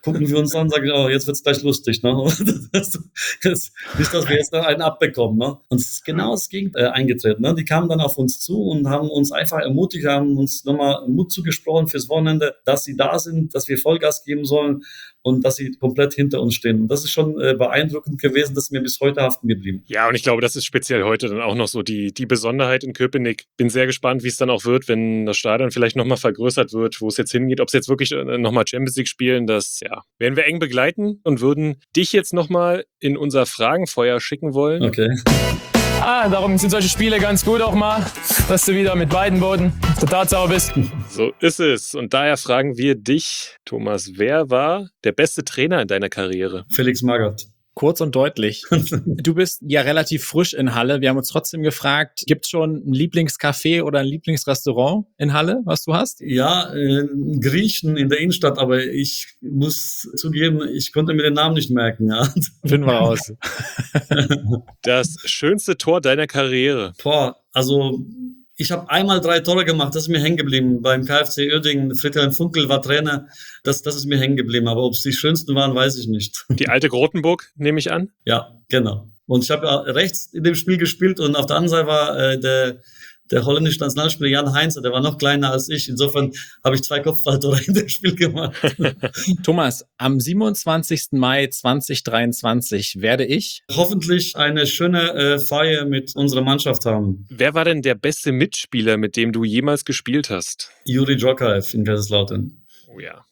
gucken wir uns an und sagen, oh, jetzt wird's gleich lustig. Ne? Das, das, nicht, dass wir jetzt noch einen abbekommen. Ne? Und es ist genau das Gegenteil eingetreten. Ne? Die kamen dann auf uns zu und haben uns einfach ermutigt, haben uns nochmal Mut zugesprochen fürs Wochenende, dass sie da sind, dass wir Vollgas geben sollen und dass sie komplett hinter uns stehen. Und das ist schon äh, beeindruckend gewesen, das ist mir bis heute haften geblieben. Ja, und ich glaube, das ist speziell heute dann auch noch so die, die Besonderheit in Köpenick. Bin sehr gespannt, wie es dann auch wird, wenn das Stadion vielleicht nochmal vergrößert wird, wo es jetzt hingeht. Ob es jetzt wirklich nochmal Champions League spielen, das ja, werden wir eng begleiten und würden dich jetzt nochmal in unser Fragenfeuer schicken wollen. Okay. Ah, darum sind solche Spiele ganz gut auch mal, dass du wieder mit beiden Booten auf der Tatsache bist. So ist es. Und daher fragen wir dich, Thomas, wer war der beste Trainer in deiner Karriere? Felix Magath. Kurz und deutlich. Du bist ja relativ frisch in Halle. Wir haben uns trotzdem gefragt, gibt es schon ein Lieblingscafé oder ein Lieblingsrestaurant in Halle, was du hast? Ja, äh, Griechen in der Innenstadt, aber ich muss zugeben, ich konnte mir den Namen nicht merken. Ja. Finden wir raus. Das schönste Tor deiner Karriere? Boah, also ich habe einmal drei Tore gemacht, das ist mir hängen geblieben. Beim K F C Uerdingen, Friedhelm Funkel war Trainer, das, das ist mir hängen geblieben. Aber ob es die schönsten waren, weiß ich nicht. Die alte Grotenburg, nehme ich an? Ja, genau. Und ich habe ja rechts in dem Spiel gespielt und auf der anderen Seite war äh, der, der holländische Nationalspieler Jan Heinze, der war noch kleiner als ich. Insofern habe ich zwei Kopfballtore in dem Spiel gemacht. Thomas, am siebenundzwanzigsten Mai zweitausenddreiundzwanzig werde ich hoffentlich eine schöne äh, Feier mit unserer Mannschaft haben. Wer war denn der beste Mitspieler, mit dem du jemals gespielt hast? Juri Djorkaeff in Kaiserslautern. Oh ja.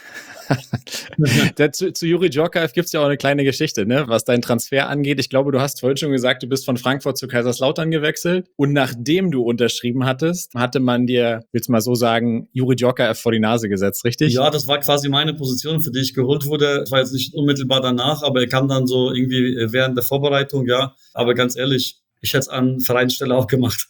Der, zu, zu Juri Djorkaeff gibt es ja auch eine kleine Geschichte, ne? Was deinen Transfer angeht. Ich glaube, du hast vorhin schon gesagt, du bist von Frankfurt zu Kaiserslautern gewechselt. Und nachdem du unterschrieben hattest, hatte man dir, willst du mal so sagen, Juri Djorkaeff vor die Nase gesetzt, richtig? Ja, das war quasi meine Position, für die ich geholt wurde. Das war jetzt nicht unmittelbar danach, aber er kam dann so irgendwie während der Vorbereitung, ja. Aber ganz ehrlich, ich hätte es an Vereinsstelle auch gemacht.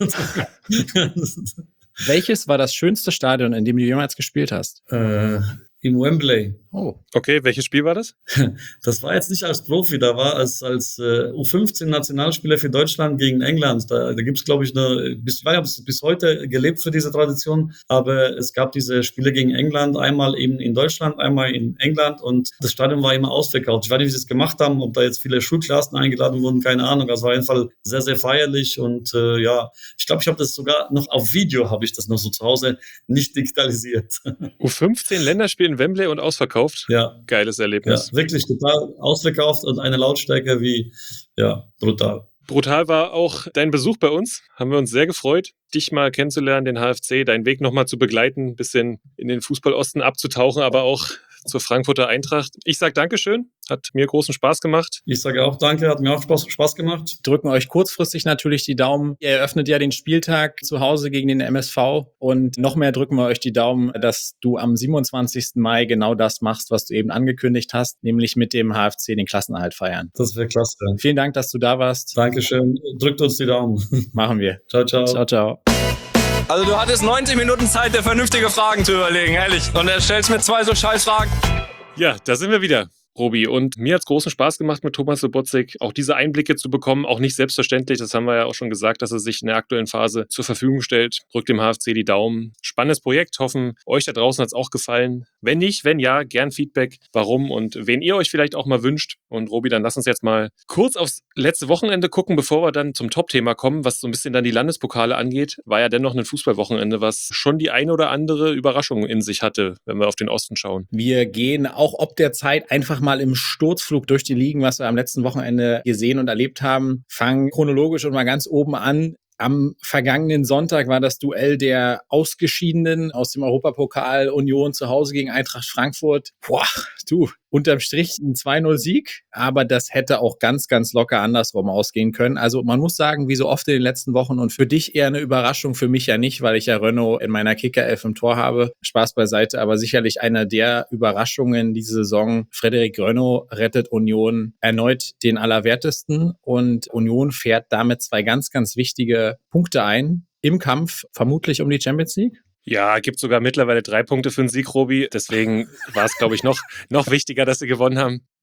Welches war das schönste Stadion, in dem du jemals gespielt hast? Äh, im Wembley. Oh. Okay, welches Spiel war das? Das war jetzt nicht als Profi, da war es als äh, U fünfzehn Nationalspieler für Deutschland gegen England. Da, da gibt es, glaube ich, eine, bis, ich weiß nicht, bis heute gelebt für diese Tradition, aber es gab diese Spiele gegen England, einmal eben in Deutschland, einmal in England und das Stadion war immer ausverkauft. Ich weiß nicht, wie sie es gemacht haben, ob da jetzt viele Schulklassen eingeladen wurden, keine Ahnung. Das war auf jeden Fall sehr, sehr feierlich und äh, ja, ich glaube, ich habe das sogar noch auf Video, habe ich das noch so zu Hause, nicht digitalisiert. U fünfzehn Länderspiel in Wembley und ausverkauft? Ja. Geiles Erlebnis. Ja, wirklich total ausverkauft und eine Lautstärke wie, ja, brutal. Brutal war auch dein Besuch bei uns. Haben wir uns sehr gefreut, dich mal kennenzulernen, den H F C, deinen Weg nochmal zu begleiten, ein bisschen in den Fußballosten abzutauchen, aber auch zur Frankfurter Eintracht. Ich sage Dankeschön, hat mir großen Spaß gemacht. Ich sage auch danke, hat mir auch Spaß, Spaß gemacht. Drücken euch kurzfristig natürlich die Daumen. Ihr eröffnet ja den Spieltag zu Hause gegen den M S V und noch mehr drücken wir euch die Daumen, dass du am siebenundzwanzigsten Mai genau das machst, was du eben angekündigt hast, nämlich mit dem H F C den Klassenerhalt feiern. Das wäre klasse. Vielen Dank, dass du da warst. Dankeschön. Drückt uns die Daumen. Machen wir. Ciao, ciao. Ciao, ciao. Also du hattest neunzig Minuten Zeit, dir vernünftige Fragen zu überlegen, ehrlich. Und er stellst mir zwei so scheiß Fragen. Ja, da sind wir wieder, Robi. Und mir hat es großen Spaß gemacht, mit Thomas Sobotzig auch diese Einblicke zu bekommen. Auch nicht selbstverständlich, das haben wir ja auch schon gesagt, dass er sich in der aktuellen Phase zur Verfügung stellt. Drückt dem H F C die Daumen. Spannendes Projekt, hoffen, euch da draußen hat es auch gefallen. Wenn nicht, wenn ja, gern Feedback, warum und wen ihr euch vielleicht auch mal wünscht. Und Robi, dann lass uns jetzt mal kurz aufs letzte Wochenende gucken, bevor wir dann zum Top-Thema kommen, was so ein bisschen dann die Landespokale angeht. War ja dennoch ein Fußballwochenende, was schon die eine oder andere Überraschung in sich hatte, wenn wir auf den Osten schauen. Wir gehen auch ob der Zeit einfach mal im Sturzflug durch die Ligen, was wir am letzten Wochenende gesehen und erlebt haben. Fangen chronologisch und mal ganz oben an. Am vergangenen Sonntag war das Duell der Ausgeschiedenen aus dem Europapokal Union zu Hause gegen Eintracht Frankfurt. Boah, du, unterm Strich ein zwei null Sieg, aber das hätte auch ganz, ganz locker andersrum ausgehen können. Also man muss sagen, wie so oft in den letzten Wochen und für dich eher eine Überraschung, für mich ja nicht, weil ich ja Renault in meiner Kicker-Elf im Tor habe. Spaß beiseite, aber sicherlich einer der Überraschungen diese Saison. Frederik Renault rettet Union erneut den Allerwertesten und Union fährt damit zwei ganz, ganz wichtige Punkte ein im Kampf, vermutlich um die Champions League. Ja, gibt sogar mittlerweile drei Punkte für den Sieg, Robi. Deswegen war es, glaube ich, noch, noch wichtiger, dass sie gewonnen haben.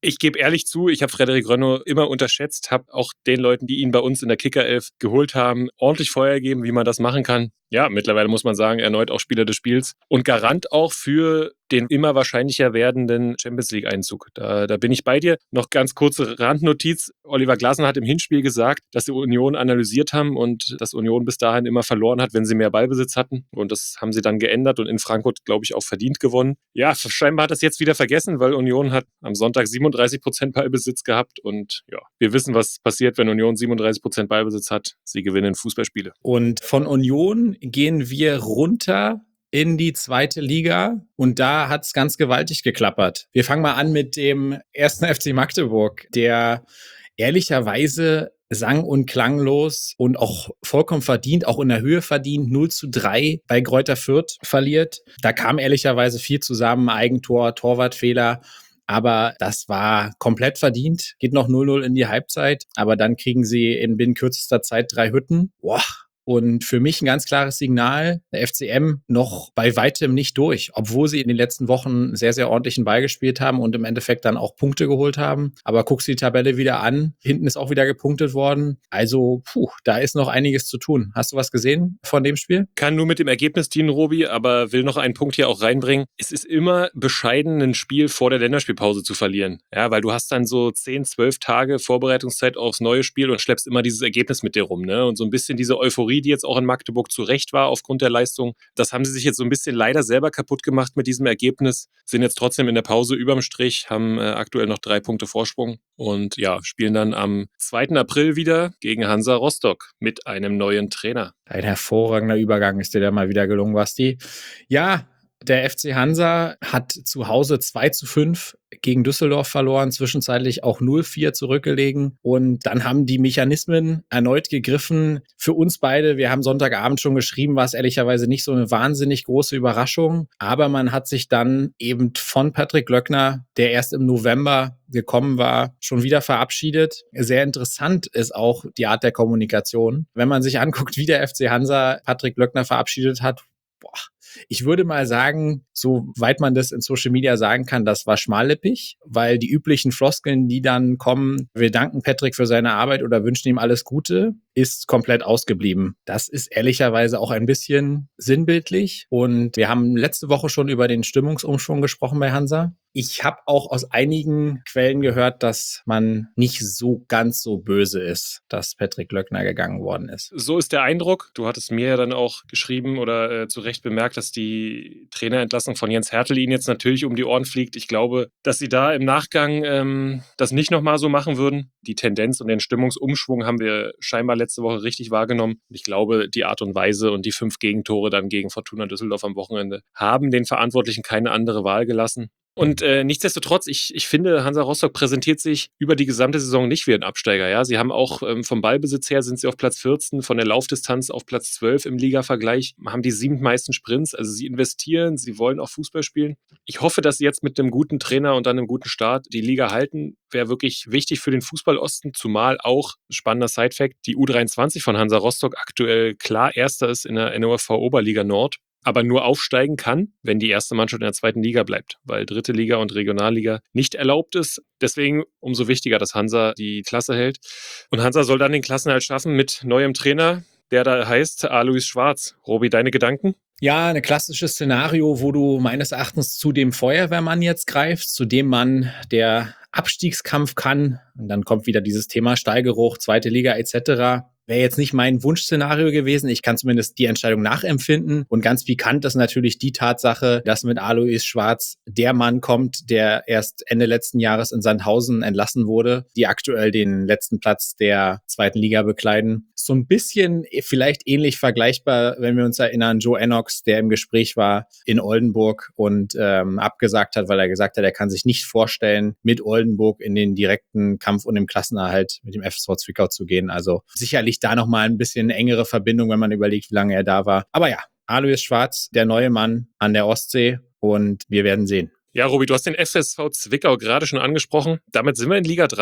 Ich gebe ehrlich zu, ich habe Frederik Rönno immer unterschätzt, habe auch den Leuten, die ihn bei uns in der Kickerelf geholt haben, ordentlich Feuer gegeben, wie man das machen kann. Ja, mittlerweile muss man sagen, erneut auch Spieler des Spiels und Garant auch für den immer wahrscheinlicher werdenden Champions-League-Einzug. Da, da bin ich bei dir. Noch ganz kurze Randnotiz. Oliver Glasner hat im Hinspiel gesagt, dass sie Union analysiert haben und dass Union bis dahin immer verloren hat, wenn sie mehr Ballbesitz hatten. Und das haben sie dann geändert und in Frankfurt, glaube ich, auch verdient gewonnen. Ja, scheinbar hat das jetzt wieder vergessen, weil Union hat am Sonntag siebenunddreißig Prozent Ballbesitz gehabt. Und ja, wir wissen, was passiert, wenn Union siebenunddreißig Prozent Ballbesitz hat. Sie gewinnen Fußballspiele. Und von Union gehen wir runter in die zweite Liga und da hat es ganz gewaltig geklappert. Wir fangen mal an mit dem ersten F C Magdeburg, der ehrlicherweise sang- und klanglos und auch vollkommen verdient, auch in der Höhe verdient, null zu drei bei Greuther Fürth verliert. Da kam ehrlicherweise viel zusammen, Eigentor, Torwartfehler. Aber das war komplett verdient. Geht noch null null in die Halbzeit. Aber dann kriegen sie in binnen kürzester Zeit drei Hütten. Boah. Und für mich ein ganz klares Signal, der F C M noch bei weitem nicht durch, obwohl sie in den letzten Wochen sehr, sehr ordentlichen Ball gespielt haben und im Endeffekt dann auch Punkte geholt haben. Aber guckst die Tabelle wieder an, hinten ist auch wieder gepunktet worden. Also, puh, da ist noch einiges zu tun. Hast du was gesehen von dem Spiel? Kann nur mit dem Ergebnis dienen, Robi, aber will noch einen Punkt hier auch reinbringen. Es ist immer bescheiden, ein Spiel vor der Länderspielpause zu verlieren. Ja, weil du hast dann so zehn, zwölf Tage Vorbereitungszeit aufs neue Spiel und schleppst immer dieses Ergebnis mit dir rum, ne? Und so ein bisschen diese Euphorie, die jetzt auch in Magdeburg zu Recht war aufgrund der Leistung. Das haben sie sich jetzt so ein bisschen leider selber kaputt gemacht mit diesem Ergebnis. Sind jetzt trotzdem in der Pause überm Strich, haben äh, aktuell noch drei Punkte Vorsprung und ja, spielen dann am zweiten April wieder gegen Hansa Rostock mit einem neuen Trainer. Ein hervorragender Übergang ist dir da mal wieder gelungen, Basti. Ja, der F C Hansa hat zu Hause zwei zu fünf gegen Düsseldorf verloren, zwischenzeitlich auch null vier zurückgelegen. Und dann haben die Mechanismen erneut gegriffen. Für uns beide, wir haben Sonntagabend schon geschrieben, war es ehrlicherweise nicht so eine wahnsinnig große Überraschung. Aber man hat sich dann eben von Patrick Löckner, der erst im November gekommen war, schon wieder verabschiedet. Sehr interessant ist auch die Art der Kommunikation. Wenn man sich anguckt, wie der F C Hansa Patrick Löckner verabschiedet hat, boah, ich würde mal sagen, soweit man das in Social Media sagen kann, das war schmallippig, weil die üblichen Floskeln, die dann kommen, wir danken Patrick für seine Arbeit oder wünschen ihm alles Gute, ist komplett ausgeblieben. Das ist ehrlicherweise auch ein bisschen sinnbildlich und wir haben letzte Woche schon über den Stimmungsumschwung gesprochen bei Hansa. Ich habe auch aus einigen Quellen gehört, dass man nicht so ganz so böse ist, dass Patrick Löckner gegangen worden ist. So ist der Eindruck. Du hattest mir ja dann auch geschrieben oder äh, zu Recht bemerkt, dass die Trainerentlassung von Jens Hertel Ihnen jetzt natürlich um die Ohren fliegt. Ich glaube, dass Sie da im Nachgang ähm, das nicht nochmal so machen würden. Die Tendenz und den Stimmungsumschwung haben wir scheinbar letzte Woche richtig wahrgenommen. Ich glaube, die Art und Weise und die fünf Gegentore dann gegen Fortuna Düsseldorf am Wochenende haben den Verantwortlichen keine andere Wahl gelassen. Und äh, nichtsdestotrotz, ich, ich finde, Hansa Rostock präsentiert sich über die gesamte Saison nicht wie ein Absteiger. Ja? Sie haben auch ähm, vom Ballbesitz her sind sie auf Platz vierzehn, von der Laufdistanz auf Platz zwölf im Liga-Vergleich, haben die siebentmeisten Sprints. Also sie investieren, sie wollen auch Fußball spielen. Ich hoffe, dass sie jetzt mit einem guten Trainer und dann einem guten Start die Liga halten. Wäre wirklich wichtig für den Fußballosten, zumal auch, spannender Sidefact, die U dreiundzwanzig von Hansa Rostock aktuell klar Erster ist in der N O F V-Oberliga Nord, aber nur aufsteigen kann, wenn die erste Mannschaft in der zweiten Liga bleibt, weil dritte Liga und Regionalliga nicht erlaubt ist. Deswegen umso wichtiger, dass Hansa die Klasse hält. Und Hansa soll dann den Klassenerhalt schaffen mit neuem Trainer, der da heißt Alois Schwarz. Robi, deine Gedanken? Ja, ein klassisches Szenario, wo du meines Erachtens zu dem Feuerwehrmann jetzt greifst, zu dem Mann, der Abstiegskampf kann. Und dann kommt wieder dieses Thema Steigeruch, zweite Liga et cetera. Wäre jetzt nicht mein Wunschszenario gewesen. Ich kann zumindest die Entscheidung nachempfinden. Und ganz pikant ist natürlich die Tatsache, dass mit Alois Schwarz der Mann kommt, der erst Ende letzten Jahres in Sandhausen entlassen wurde, die aktuell den letzten Platz der zweiten Liga bekleiden. So ein bisschen vielleicht ähnlich vergleichbar, wenn wir uns erinnern, Joe Ennox, der im Gespräch war in Oldenburg und ähm, abgesagt hat, weil er gesagt hat, er kann sich nicht vorstellen, mit Oldenburg in den direkten Kampf und im Klassenerhalt mit dem F S V Zwickau zu gehen. Also sicherlich da nochmal ein bisschen engere Verbindung, wenn man überlegt, wie lange er da war. Aber ja, Alois Schwarz, der neue Mann an der Ostsee und wir werden sehen. Ja, Robi, du hast den F S V Zwickau gerade schon angesprochen. Damit sind wir in Liga drei.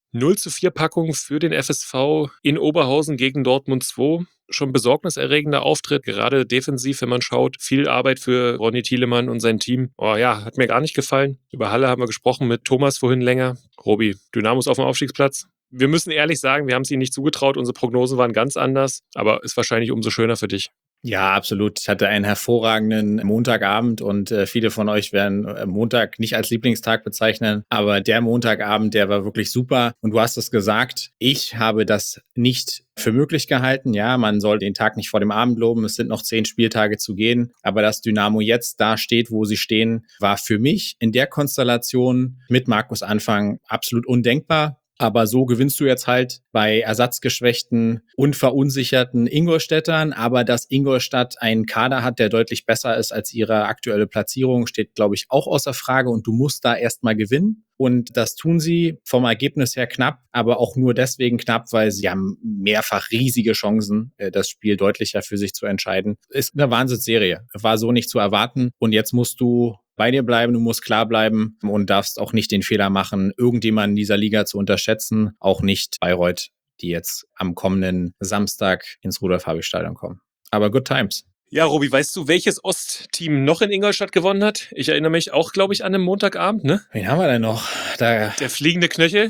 null zu vier Packung für den F S V in Oberhausen gegen Dortmund zwei. Schon besorgniserregender Auftritt, gerade defensiv, wenn man schaut. Viel Arbeit für Ronny Thielemann und sein Team. Oh ja, hat mir gar nicht gefallen. Über Halle haben wir gesprochen mit Thomas vorhin länger. Robi, Dynamos auf dem Aufstiegsplatz. Wir müssen ehrlich sagen, wir haben es ihnen nicht zugetraut. Unsere Prognosen waren ganz anders, aber ist wahrscheinlich umso schöner für dich. Ja, absolut. Ich hatte einen hervorragenden Montagabend und äh, viele von euch werden äh, Montag nicht als Lieblingstag bezeichnen, aber der Montagabend, der war wirklich super. Und du hast es gesagt, ich habe das nicht für möglich gehalten. Ja, man soll den Tag nicht vor dem Abend loben. Es sind noch zehn Spieltage zu gehen. Aber dass Dynamo jetzt da steht, wo sie stehen, war für mich in der Konstellation mit Markus Anfang absolut undenkbar. Aber so gewinnst du jetzt halt bei ersatzgeschwächten und verunsicherten Ingolstädtern. Aber dass Ingolstadt einen Kader hat, der deutlich besser ist als ihre aktuelle Platzierung, steht, glaube ich, auch außer Frage. Und du musst da erstmal gewinnen. Und das tun sie vom Ergebnis her knapp, aber auch nur deswegen knapp, weil sie haben mehrfach riesige Chancen, das Spiel deutlicher für sich zu entscheiden. Ist eine Wahnsinnsserie. War so nicht zu erwarten. Und jetzt musst du bei dir bleiben, du musst klar bleiben und darfst auch nicht den Fehler machen, irgendjemanden in dieser Liga zu unterschätzen. Auch nicht Bayreuth, die jetzt am kommenden Samstag ins Rudolf-Habich-Stadion kommen. Aber good times. Ja, Robi, weißt du, welches Ostteam noch in Ingolstadt gewonnen hat? Ich erinnere mich auch, glaube ich, an einem Montagabend, ne? Wen haben wir denn noch? Da Der fliegende Knöchel.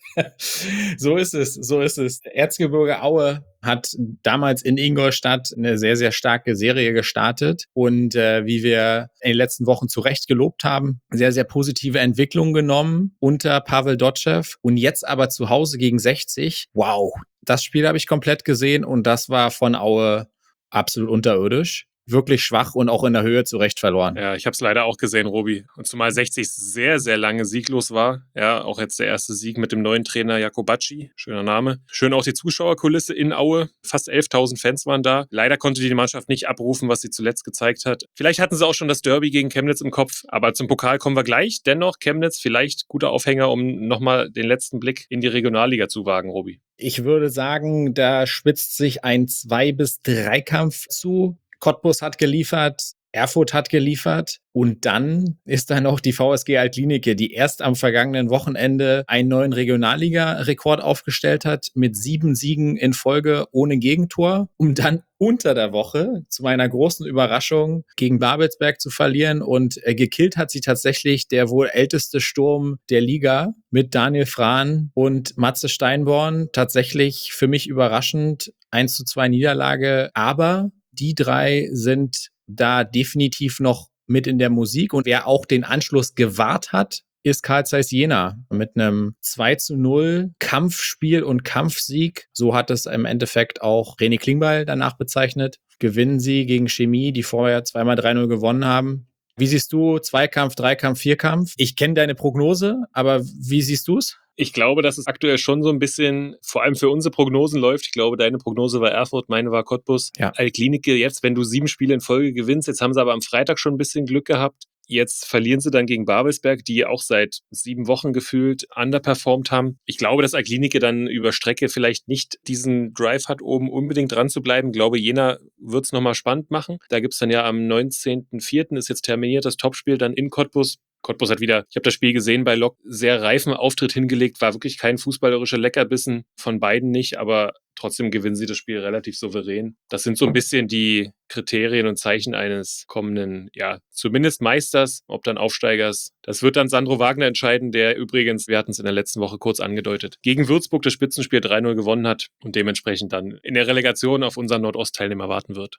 So ist es, so ist es. Erzgebirge Aue hat damals in Ingolstadt eine sehr, sehr starke Serie gestartet und äh, wie wir in den letzten Wochen zu Recht gelobt haben, sehr, sehr positive Entwicklung genommen unter Pavel Dotschew und jetzt aber zu Hause gegen sechzig. Wow, das Spiel habe ich komplett gesehen und das war von Aue absolut unterirdisch. Wirklich schwach und auch in der Höhe zu Recht verloren. Ja, ich habe es leider auch gesehen, Robi. Und zumal sechzig sehr, sehr lange sieglos war. Ja, auch jetzt der erste Sieg mit dem neuen Trainer Jakobacci. Schöner Name. Schön auch die Zuschauerkulisse in Aue. Fast elftausend Fans waren da. Leider konnte die Mannschaft nicht abrufen, was sie zuletzt gezeigt hat. Vielleicht hatten sie auch schon das Derby gegen Chemnitz im Kopf. Aber zum Pokal kommen wir gleich. Dennoch Chemnitz vielleicht guter Aufhänger, um nochmal den letzten Blick in die Regionalliga zu wagen, Robi. Ich würde sagen, da spitzt sich ein Zwei- bis Dreikampf zu. Cottbus hat geliefert, Erfurt hat geliefert und dann ist da noch die V S G Altlinike, die erst am vergangenen Wochenende einen neuen Regionalliga-Rekord aufgestellt hat mit sieben Siegen in Folge ohne Gegentor, um dann unter der Woche zu meiner großen Überraschung gegen Babelsberg zu verlieren und äh, gekillt hat sie tatsächlich der wohl älteste Sturm der Liga mit Daniel Frahn und Matze Steinborn. Tatsächlich für mich überraschend eins zu zwei Niederlage, aber die drei sind da definitiv noch mit in der Musik. Und wer auch den Anschluss gewahrt hat, ist Carl Zeiss Jena mit einem zwei zu null Kampfspiel und Kampfsieg. So hat es im Endeffekt auch René Klingbeil danach bezeichnet. Gewinnen sie gegen Chemie, die vorher zweimal drei null gewonnen haben. Wie siehst du Zweikampf, Dreikampf, Vierkampf? Ich kenne deine Prognose, aber wie siehst du es? Ich glaube, dass es aktuell schon so ein bisschen, vor allem für unsere Prognosen läuft. Ich glaube, deine Prognose war Erfurt, meine war Cottbus. Ja. Altlinike jetzt, wenn du sieben Spiele in Folge gewinnst, jetzt haben sie aber am Freitag schon ein bisschen Glück gehabt. Jetzt verlieren sie dann gegen Babelsberg, die auch seit sieben Wochen gefühlt underperformt haben. Ich glaube, dass Altlinike dann über Strecke vielleicht nicht diesen Drive hat, oben unbedingt dran zu bleiben. Ich glaube, Jena wird es nochmal spannend machen. Da gibt es dann ja am neunzehnten vierten ist jetzt terminiert das Topspiel dann in Cottbus. Cottbus hat wieder, ich habe das Spiel gesehen bei Lok, sehr reifen Auftritt hingelegt, war wirklich kein fußballerischer Leckerbissen, von beiden nicht, aber trotzdem gewinnen sie das Spiel relativ souverän. Das sind so ein bisschen die Kriterien und Zeichen eines kommenden, ja, zumindest Meisters, ob dann Aufsteigers. Das wird dann Sandro Wagner entscheiden, der übrigens, wir hatten es in der letzten Woche kurz angedeutet, gegen Würzburg das Spitzenspiel drei null gewonnen hat und dementsprechend dann in der Relegation auf unseren Nordost-Teilnehmer warten wird.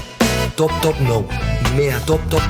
Top, top, no. Mehr top, top.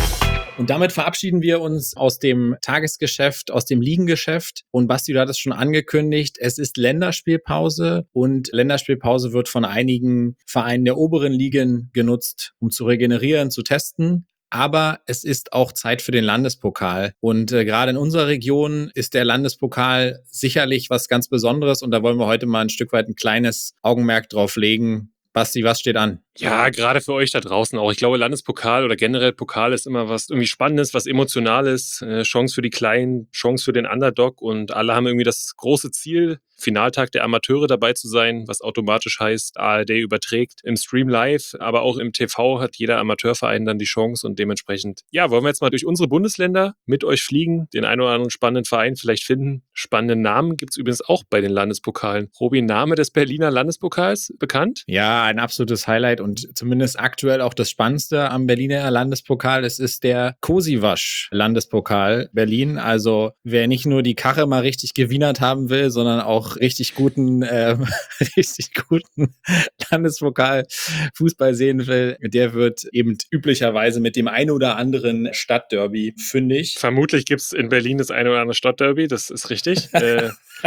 Und damit verabschieden wir uns aus dem Tagesgeschäft, aus dem Ligengeschäft. Und Basti, du hattest schon angekündigt, es ist Länderspielpause und Länderspielpause wird von einigen Vereinen der oberen Ligen genutzt, um zu regenerieren, zu testen. Aber es ist auch Zeit für den Landespokal. Und äh, gerade in unserer Region ist der Landespokal sicherlich was ganz Besonderes. Und da wollen wir heute mal ein Stück weit ein kleines Augenmerk drauf legen. Basti, was steht an? Ja, gerade für euch da draußen auch. Ich glaube, Landespokal oder generell Pokal ist immer was irgendwie Spannendes, was Emotionales. Äh, Chance für die Kleinen, Chance für den Underdog und alle haben irgendwie das große Ziel, Finaltag der Amateure dabei zu sein, was automatisch heißt, A R D überträgt im Stream live, aber auch im T V hat jeder Amateurverein dann die Chance und dementsprechend, ja, wollen wir jetzt mal durch unsere Bundesländer mit euch fliegen, den einen oder anderen spannenden Verein vielleicht finden. Spannende Namen gibt es übrigens auch bei den Landespokalen. Robi, Name des Berliner Landespokals bekannt? Ja, ein absolutes Highlight und zumindest aktuell auch das Spannendste am Berliner Landespokal. Es ist der Kosiwasch Landespokal Berlin. Also wer nicht nur die Karre mal richtig gewienert haben will, sondern auch richtig guten, äh, richtig guten Landespokal Fußball sehen will, der wird eben üblicherweise mit dem ein oder anderen Stadtderby fündig. Vermutlich gibt es in Berlin das eine oder andere Stadtderby, das ist richtig. äh,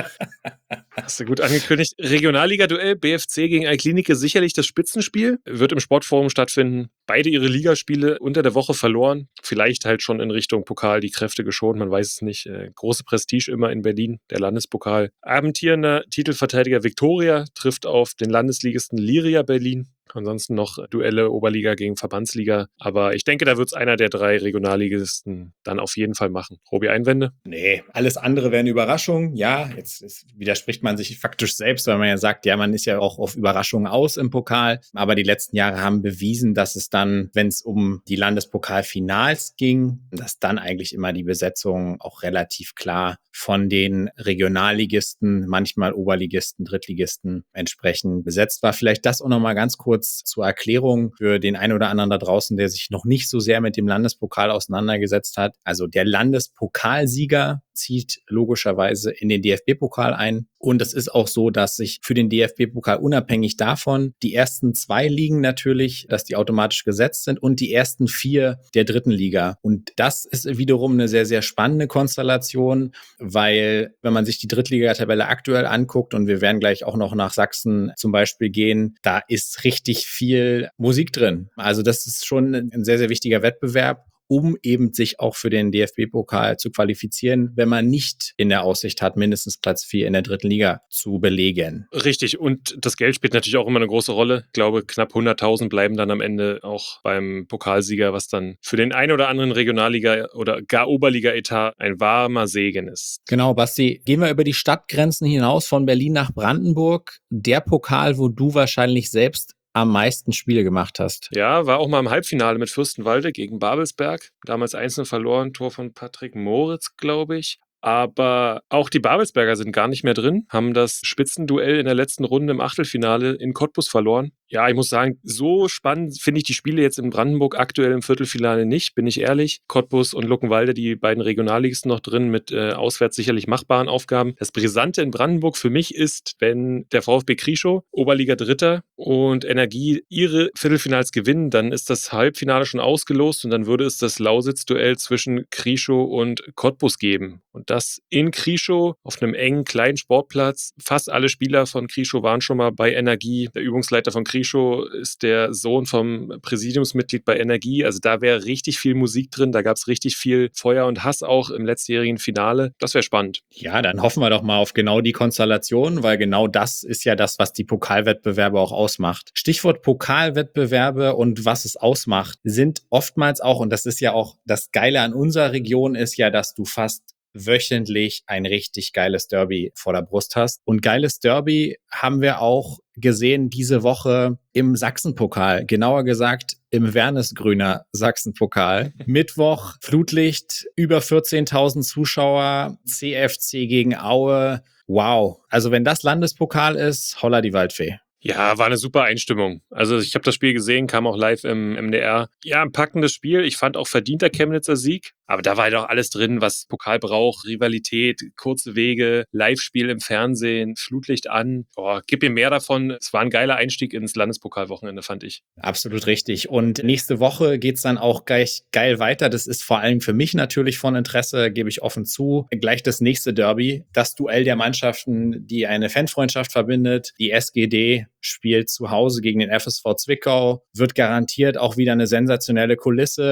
Hast du gut angekündigt. Regionalliga-Duell, B F C gegen Altklinike, sicherlich das Spitzenspiel. Wird im Sportforum stattfinden. Beide ihre Ligaspiele unter der Woche verloren. Vielleicht halt schon in Richtung Pokal die Kräfte geschont, man weiß es nicht. Äh, große Prestige immer in Berlin, der Landespokal. Abendtierender Titelverteidiger Viktoria trifft auf den Landesligisten Liria Berlin. Ansonsten noch Duelle Oberliga gegen Verbandsliga. Aber ich denke, da wird es einer der drei Regionalligisten dann auf jeden Fall machen. Robi, Einwände? Nee, alles andere wäre eine Überraschung. Ja, jetzt ist, widerspricht man sich faktisch selbst, weil man ja sagt, ja, man ist ja auch auf Überraschungen aus im Pokal. Aber die letzten Jahre haben bewiesen, dass es dann, wenn es um die Landespokalfinals ging, dass dann eigentlich immer die Besetzung auch relativ klar von den Regionalligisten, manchmal Oberligisten, Drittligisten entsprechend besetzt war. Vielleicht das auch nochmal ganz kurz zur Erklärung für den einen oder anderen da draußen, der sich noch nicht so sehr mit dem Landespokal auseinandergesetzt hat. Also der Landespokalsieger zieht logischerweise in den D F B-Pokal ein. Und es ist auch so, dass sich für den D F B-Pokal unabhängig davon die ersten zwei Ligen natürlich, dass die automatisch gesetzt sind und die ersten vier der dritten Liga. Und das ist wiederum eine sehr, sehr spannende Konstellation, weil wenn man sich die Drittligatabelle aktuell anguckt und wir werden gleich auch noch nach Sachsen zum Beispiel gehen, da ist richtig viel Musik drin. Also das ist schon ein sehr, sehr wichtiger Wettbewerb, um eben sich auch für den D F B-Pokal zu qualifizieren, wenn man nicht in der Aussicht hat, mindestens Platz vier in der dritten Liga zu belegen. Richtig, und das Geld spielt natürlich auch immer eine große Rolle. Ich glaube, knapp hunderttausend bleiben dann am Ende auch beim Pokalsieger, was dann für den einen oder anderen Regionalliga- oder gar Oberliga-Etat ein warmer Segen ist. Genau, Basti, gehen wir über die Stadtgrenzen hinaus von Berlin nach Brandenburg. Der Pokal, wo du wahrscheinlich selbst am meisten Spiele gemacht hast. Ja, war auch mal im Halbfinale mit Fürstenwalde gegen Babelsberg. Damals einzeln verloren, Tor von Patrick Moritz, glaube ich. Aber auch die Babelsberger sind gar nicht mehr drin, haben das Spitzenduell in der letzten Runde im Achtelfinale in Cottbus verloren. Ja, ich muss sagen, so spannend finde ich die Spiele jetzt in Brandenburg aktuell im Viertelfinale nicht, bin ich ehrlich. Cottbus und Luckenwalde, die beiden Regionalligisten noch drin mit äh, auswärts sicherlich machbaren Aufgaben. Das Brisante in Brandenburg für mich ist, wenn der VfB Krieschow, Oberliga Dritter und Energie ihre Viertelfinals gewinnen, dann ist das Halbfinale schon ausgelost und dann würde es das Lausitz-Duell zwischen Krieschow und Cottbus geben. Und das in Krieschow auf einem engen, kleinen Sportplatz. Fast alle Spieler von Krieschow waren schon mal bei Energie. Der Übungsleiter von Krieschow ist der Sohn vom Präsidiumsmitglied bei Energie. Also da wäre richtig viel Musik drin. Da gab es richtig viel Feuer und Hass auch im letztjährigen Finale. Das wäre spannend. Ja, dann hoffen wir doch mal auf genau die Konstellation, weil genau das ist ja das, was die Pokalwettbewerbe auch ausmacht. Stichwort Pokalwettbewerbe und was es ausmacht, sind oftmals auch, und das ist ja auch das Geile an unserer Region, ist ja, dass du fast wöchentlich ein richtig geiles Derby vor der Brust hast. Und geiles Derby haben wir auch gesehen diese Woche im Sachsenpokal, genauer gesagt im Wernesgrüner Sachsenpokal. Mittwoch, Flutlicht, über vierzehntausend Zuschauer, C F C gegen Aue. Wow, also wenn das Landespokal ist, holla die Waldfee. Ja, war eine super Einstimmung. Also ich habe das Spiel gesehen, kam auch live im M D R. Ja, ein packendes Spiel. Ich fand auch verdienter Chemnitzer Sieg. Aber da war doch alles drin, was Pokal braucht. Rivalität, kurze Wege, Live-Spiel im Fernsehen, Flutlicht an. Oh, gib mir mehr davon. Es war ein geiler Einstieg ins Landespokalwochenende, fand ich. Absolut richtig. Und nächste Woche geht's dann auch gleich geil weiter. Das ist vor allem für mich natürlich von Interesse, gebe ich offen zu. Gleich das nächste Derby, das Duell der Mannschaften, die eine Fanfreundschaft verbindet. Die S G D spielt zu Hause gegen den F S V Zwickau. Wird garantiert auch wieder eine sensationelle Kulisse.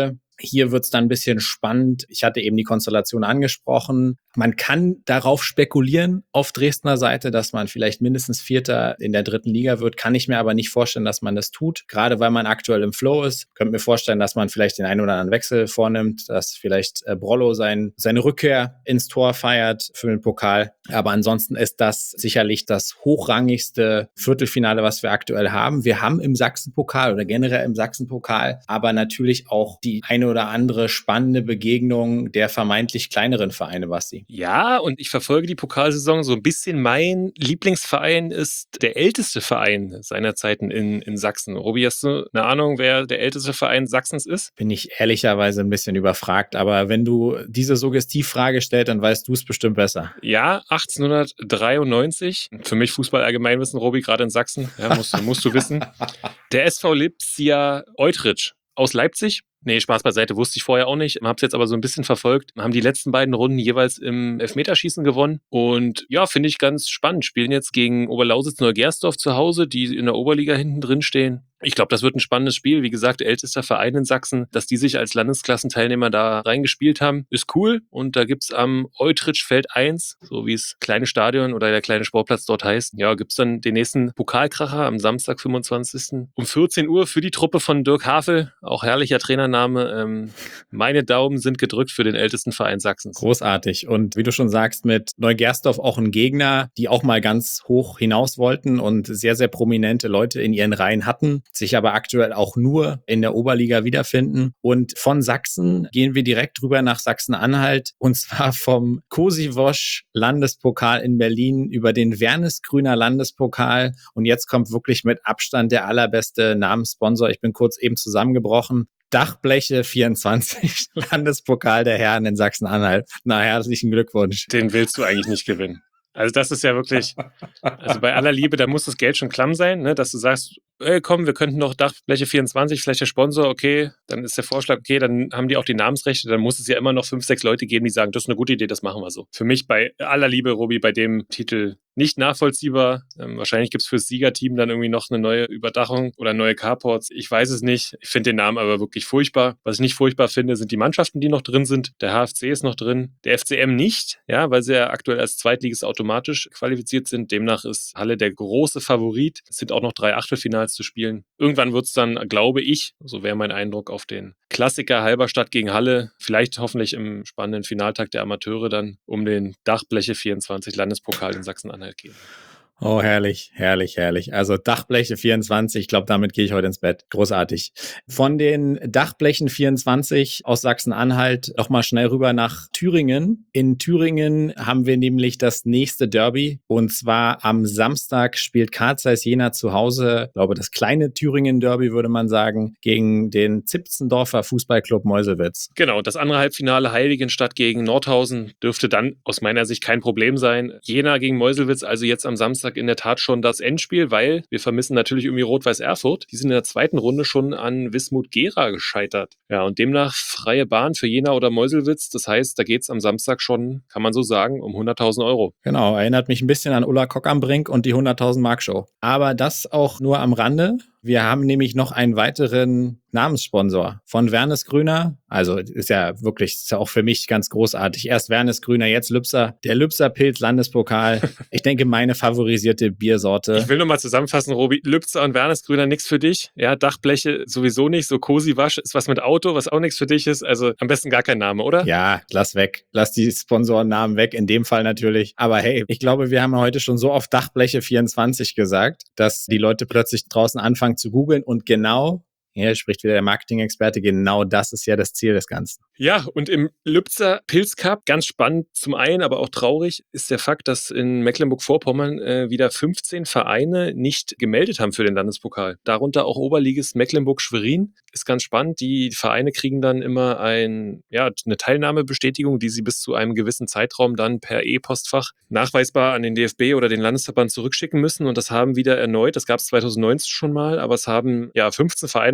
Hier wird es dann ein bisschen spannend. Ich hatte eben die Konstellation angesprochen. Man kann darauf spekulieren auf Dresdner Seite, dass man vielleicht mindestens Vierter in der dritten Liga wird. Kann ich mir aber nicht vorstellen, dass man das tut. Gerade weil man aktuell im Flow ist. Könnte mir vorstellen, dass man vielleicht den einen oder anderen Wechsel vornimmt, dass vielleicht äh, Brollo sein, seine Rückkehr ins Tor feiert für den Pokal. Aber ansonsten ist das sicherlich das hochrangigste Viertelfinale, was wir aktuell haben. Wir haben im Sachsenpokal oder generell im Sachsenpokal aber natürlich auch die eine oder andere spannende Begegnung der vermeintlich kleineren Vereine, Basti. Ja, und ich verfolge die Pokalsaison so ein bisschen. Mein Lieblingsverein ist der älteste Verein seiner Zeiten in, in Sachsen. Robi, hast du eine Ahnung, wer der älteste Verein Sachsens ist? Bin ich ehrlicherweise ein bisschen überfragt, aber wenn du diese Suggestivfrage stellst, dann weißt du es bestimmt besser. Ja, achtzehnhundertdreiundneunzig. Für mich Fußball-Allgemeinwissen, Robi, gerade in Sachsen. Ja, musst, musst du wissen. Der S V Lipsia Eutrich aus Leipzig. Nee, Spaß beiseite, wusste ich vorher auch nicht. Hab's jetzt aber so ein bisschen verfolgt. Haben die letzten beiden Runden jeweils im Elfmeterschießen gewonnen. Und ja, finde ich ganz spannend. Spielen jetzt gegen Oberlausitz-Neugersdorf zu Hause, die in der Oberliga hinten drin stehen. Ich glaube, das wird ein spannendes Spiel. Wie gesagt, ältester Verein in Sachsen. Dass die sich als Landesklassenteilnehmer da reingespielt haben, ist cool. Und da gibt's am Eutrichfeld eins, so wie es kleine Stadion oder der kleine Sportplatz dort heißt, ja, gibt's dann den nächsten Pokalkracher am Samstag, fünfundzwanzigsten um vierzehn Uhr für die Truppe von Dirk Havel. Auch herrlicher Trainername. Ähm, meine Daumen sind gedrückt für den ältesten Verein Sachsens. Großartig. Und wie du schon sagst, mit Neugersdorf auch ein Gegner, die auch mal ganz hoch hinaus wollten und sehr, sehr prominente Leute in ihren Reihen hatten, sich aber aktuell auch nur in der Oberliga wiederfinden. Und von Sachsen gehen wir direkt rüber nach Sachsen-Anhalt, und zwar vom Kosiwosch Landespokal in Berlin über den Wernesgrüner Landespokal. Und jetzt kommt wirklich mit Abstand der allerbeste Namenssponsor. Ich bin kurz eben zusammengebrochen. Dachbleche vierundzwanzig, Landespokal der Herren in Sachsen-Anhalt. Na, herzlichen Glückwunsch. Den willst du eigentlich nicht gewinnen. Also das ist ja wirklich, also bei aller Liebe, da muss das Geld schon klamm sein, ne, dass du sagst, ey, komm, wir könnten noch Dachbleche vierundzwanzig, vielleicht der Sponsor, okay, dann ist der Vorschlag, okay, dann haben die auch die Namensrechte, dann muss es ja immer noch fünf, sechs Leute geben, die sagen, das ist eine gute Idee, das machen wir so. Für mich bei aller Liebe, Robi, bei dem Titel nicht nachvollziehbar. Ähm, wahrscheinlich gibt es fürs Siegerteam dann irgendwie noch eine neue Überdachung oder neue Carports. Ich weiß es nicht. Ich finde den Namen aber wirklich furchtbar. Was ich nicht furchtbar finde, sind die Mannschaften, die noch drin sind. Der H F C ist noch drin. Der F C M nicht, ja, weil sie ja aktuell als Zweitligist automatisch qualifiziert sind. Demnach ist Halle der große Favorit. Es sind auch noch drei Achtelfinals zu spielen. Irgendwann wird es dann, glaube ich, so wäre mein Eindruck, auf den Klassiker Halberstadt gegen Halle, vielleicht hoffentlich im spannenden Finaltag der Amateure dann um den Dachbleche vierundzwanzig Landespokal in Sachsen-Anhalt gehen. Oh, herrlich, herrlich, herrlich. Also Dachbleche vierundzwanzig, ich glaube, damit gehe ich heute ins Bett. Großartig. Von den Dachblechen vierundzwanzig aus Sachsen-Anhalt nochmal schnell rüber nach Thüringen. In Thüringen haben wir nämlich das nächste Derby, und zwar am Samstag spielt Carl Zeiss Jena zu Hause, ich glaube, das kleine Thüringen-Derby, würde man sagen, gegen den Zipzendorfer Fußballclub Meuselwitz. Genau, das andere Halbfinale Heiligenstadt gegen Nordhausen dürfte dann aus meiner Sicht kein Problem sein. Jena gegen Meuselwitz, also jetzt am Samstag in der Tat schon das Endspiel, weil wir vermissen natürlich irgendwie Rot-Weiß Erfurt. Die sind in der zweiten Runde schon an Wismut Gera gescheitert. Ja, und demnach freie Bahn für Jena oder Meuselwitz. Das heißt, da geht es am Samstag schon, kann man so sagen, um hunderttausend Euro. Genau, erinnert mich ein bisschen an Ulla Kock am Brink und die hunderttausend Mark Show. Aber das auch nur am Rande. Wir haben nämlich noch einen weiteren Namenssponsor von Wernesgrüner. Also ist ja wirklich, ist ja auch für mich ganz großartig. Erst Wernesgrüner, jetzt Lübser. Der Lübser Pilz Landespokal. Ich denke, meine favorisierte Biersorte. Ich will nur mal zusammenfassen, Robi. Lübzer und Wernesgrüner, nichts für dich. Ja, Dachbleche sowieso nicht. So Kosiwasch ist was mit Auto, was auch nichts für dich ist. Also am besten gar kein Name, oder? Ja, lass weg. Lass die Sponsorennamen weg, in dem Fall natürlich. Aber hey, ich glaube, wir haben heute schon so oft Dachbleche vierundzwanzig gesagt, dass die Leute plötzlich draußen anfangen zu googeln, und genau, hier spricht wieder der Marketing-Experte, genau das ist ja das Ziel des Ganzen. Ja, und im Lübzer Pilz Cup, ganz spannend zum einen, aber auch traurig, ist der Fakt, dass in Mecklenburg-Vorpommern äh, wieder fünfzehn Vereine nicht gemeldet haben für den Landespokal. Darunter auch Oberligist Mecklenburg-Schwerin. Ist ganz spannend. Die Vereine kriegen dann immer ein, ja, eine Teilnahmebestätigung, die sie bis zu einem gewissen Zeitraum dann per E-Postfach nachweisbar an den D F B oder den Landesverband zurückschicken müssen. Und das haben wieder erneut, das gab es zweitausendneunzehn schon mal, aber es haben ja fünfzehn Vereine aus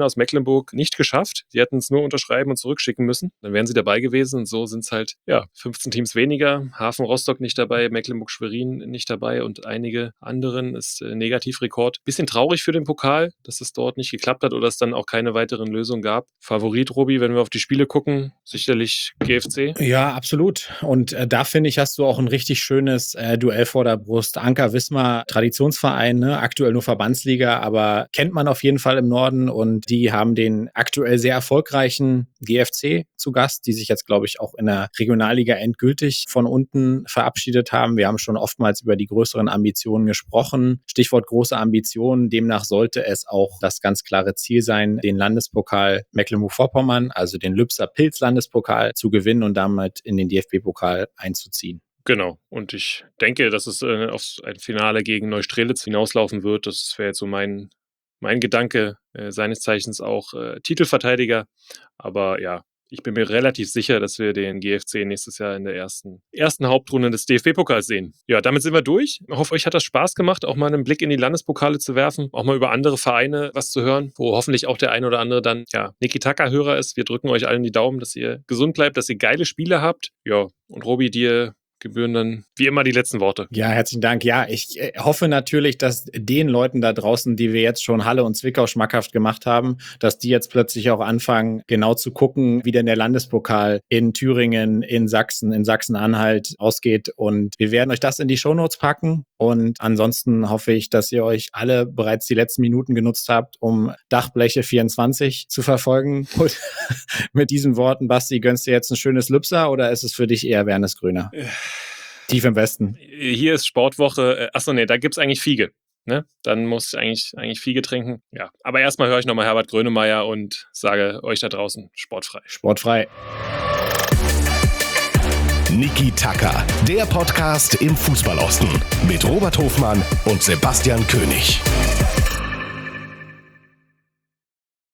aus Mecklenburg nicht geschafft. Die hätten es nur unterschreiben und zurückschicken müssen. Dann wären sie dabei gewesen und so sind es halt, ja, fünfzehn Teams weniger. Hafen Rostock nicht dabei, Mecklenburg-Schwerin nicht dabei und einige anderen ist äh, Negativrekord. Bisschen traurig für den Pokal, dass es dort nicht geklappt hat oder es dann auch keine weiteren Lösungen gab. Favorit, Robi, wenn wir auf die Spiele gucken, sicherlich G F C. Ja, absolut. Und äh, da finde ich, hast du auch ein richtig schönes äh, Duell vor der Brust. Anker Wismar, Traditionsverein, ne? Aktuell nur Verbandsliga, aber kennt man auf jeden Fall im Norden und die haben den aktuell sehr erfolgreichen G F C zu Gast, die sich jetzt, glaube ich, auch in der Regionalliga endgültig von unten verabschiedet haben. Wir haben schon oftmals über die größeren Ambitionen gesprochen. Stichwort große Ambitionen. Demnach sollte es auch das ganz klare Ziel sein, den Landespokal Mecklenburg-Vorpommern, also den Lübser Pilz-Landespokal zu gewinnen und damit in den D F B-Pokal einzuziehen. Genau. Und ich denke, dass es äh, auf ein Finale gegen Neustrelitz hinauslaufen wird. Das wäre jetzt so mein, mein Gedanke, äh, seines Zeichens auch äh, Titelverteidiger. Aber ja, ich bin mir relativ sicher, dass wir den G F C nächstes Jahr in der ersten, ersten Hauptrunde des D F B-Pokals sehen. Ja, damit sind wir durch. Ich hoffe, euch hat das Spaß gemacht, auch mal einen Blick in die Landespokale zu werfen, auch mal über andere Vereine was zu hören, wo hoffentlich auch der ein oder andere dann, ja, Niki Tacker-Hörer ist. Wir drücken euch allen die Daumen, dass ihr gesund bleibt, dass ihr geile Spiele habt. Ja, und Robi, dir gebühren dann wie immer die letzten Worte. Ja, herzlichen Dank. Ja, ich äh, hoffe natürlich, dass den Leuten da draußen, die wir jetzt schon Halle und Zwickau schmackhaft gemacht haben, dass die jetzt plötzlich auch anfangen, genau zu gucken, wie denn der Landespokal in Thüringen, in Sachsen, in Sachsen-Anhalt ausgeht. Und wir werden euch das in die Shownotes packen. Und ansonsten hoffe ich, dass ihr euch alle bereits die letzten Minuten genutzt habt, um Dachbleche vierundzwanzig zu verfolgen. Und mit diesen Worten, Basti, gönnst du jetzt ein schönes Lübser oder ist es für dich eher Wernesgrüner? Tief im Westen. Hier ist Sportwoche. Achso, nee, da gibt es eigentlich Fiege. Ne? Dann muss ich eigentlich, eigentlich Fiege trinken. Ja, aber erstmal höre ich nochmal Herbert Grönemeyer und sage euch da draußen sportfrei. Sportfrei. Niki Tacker, der Podcast im Fußballosten mit Robert Hofmann und Sebastian König.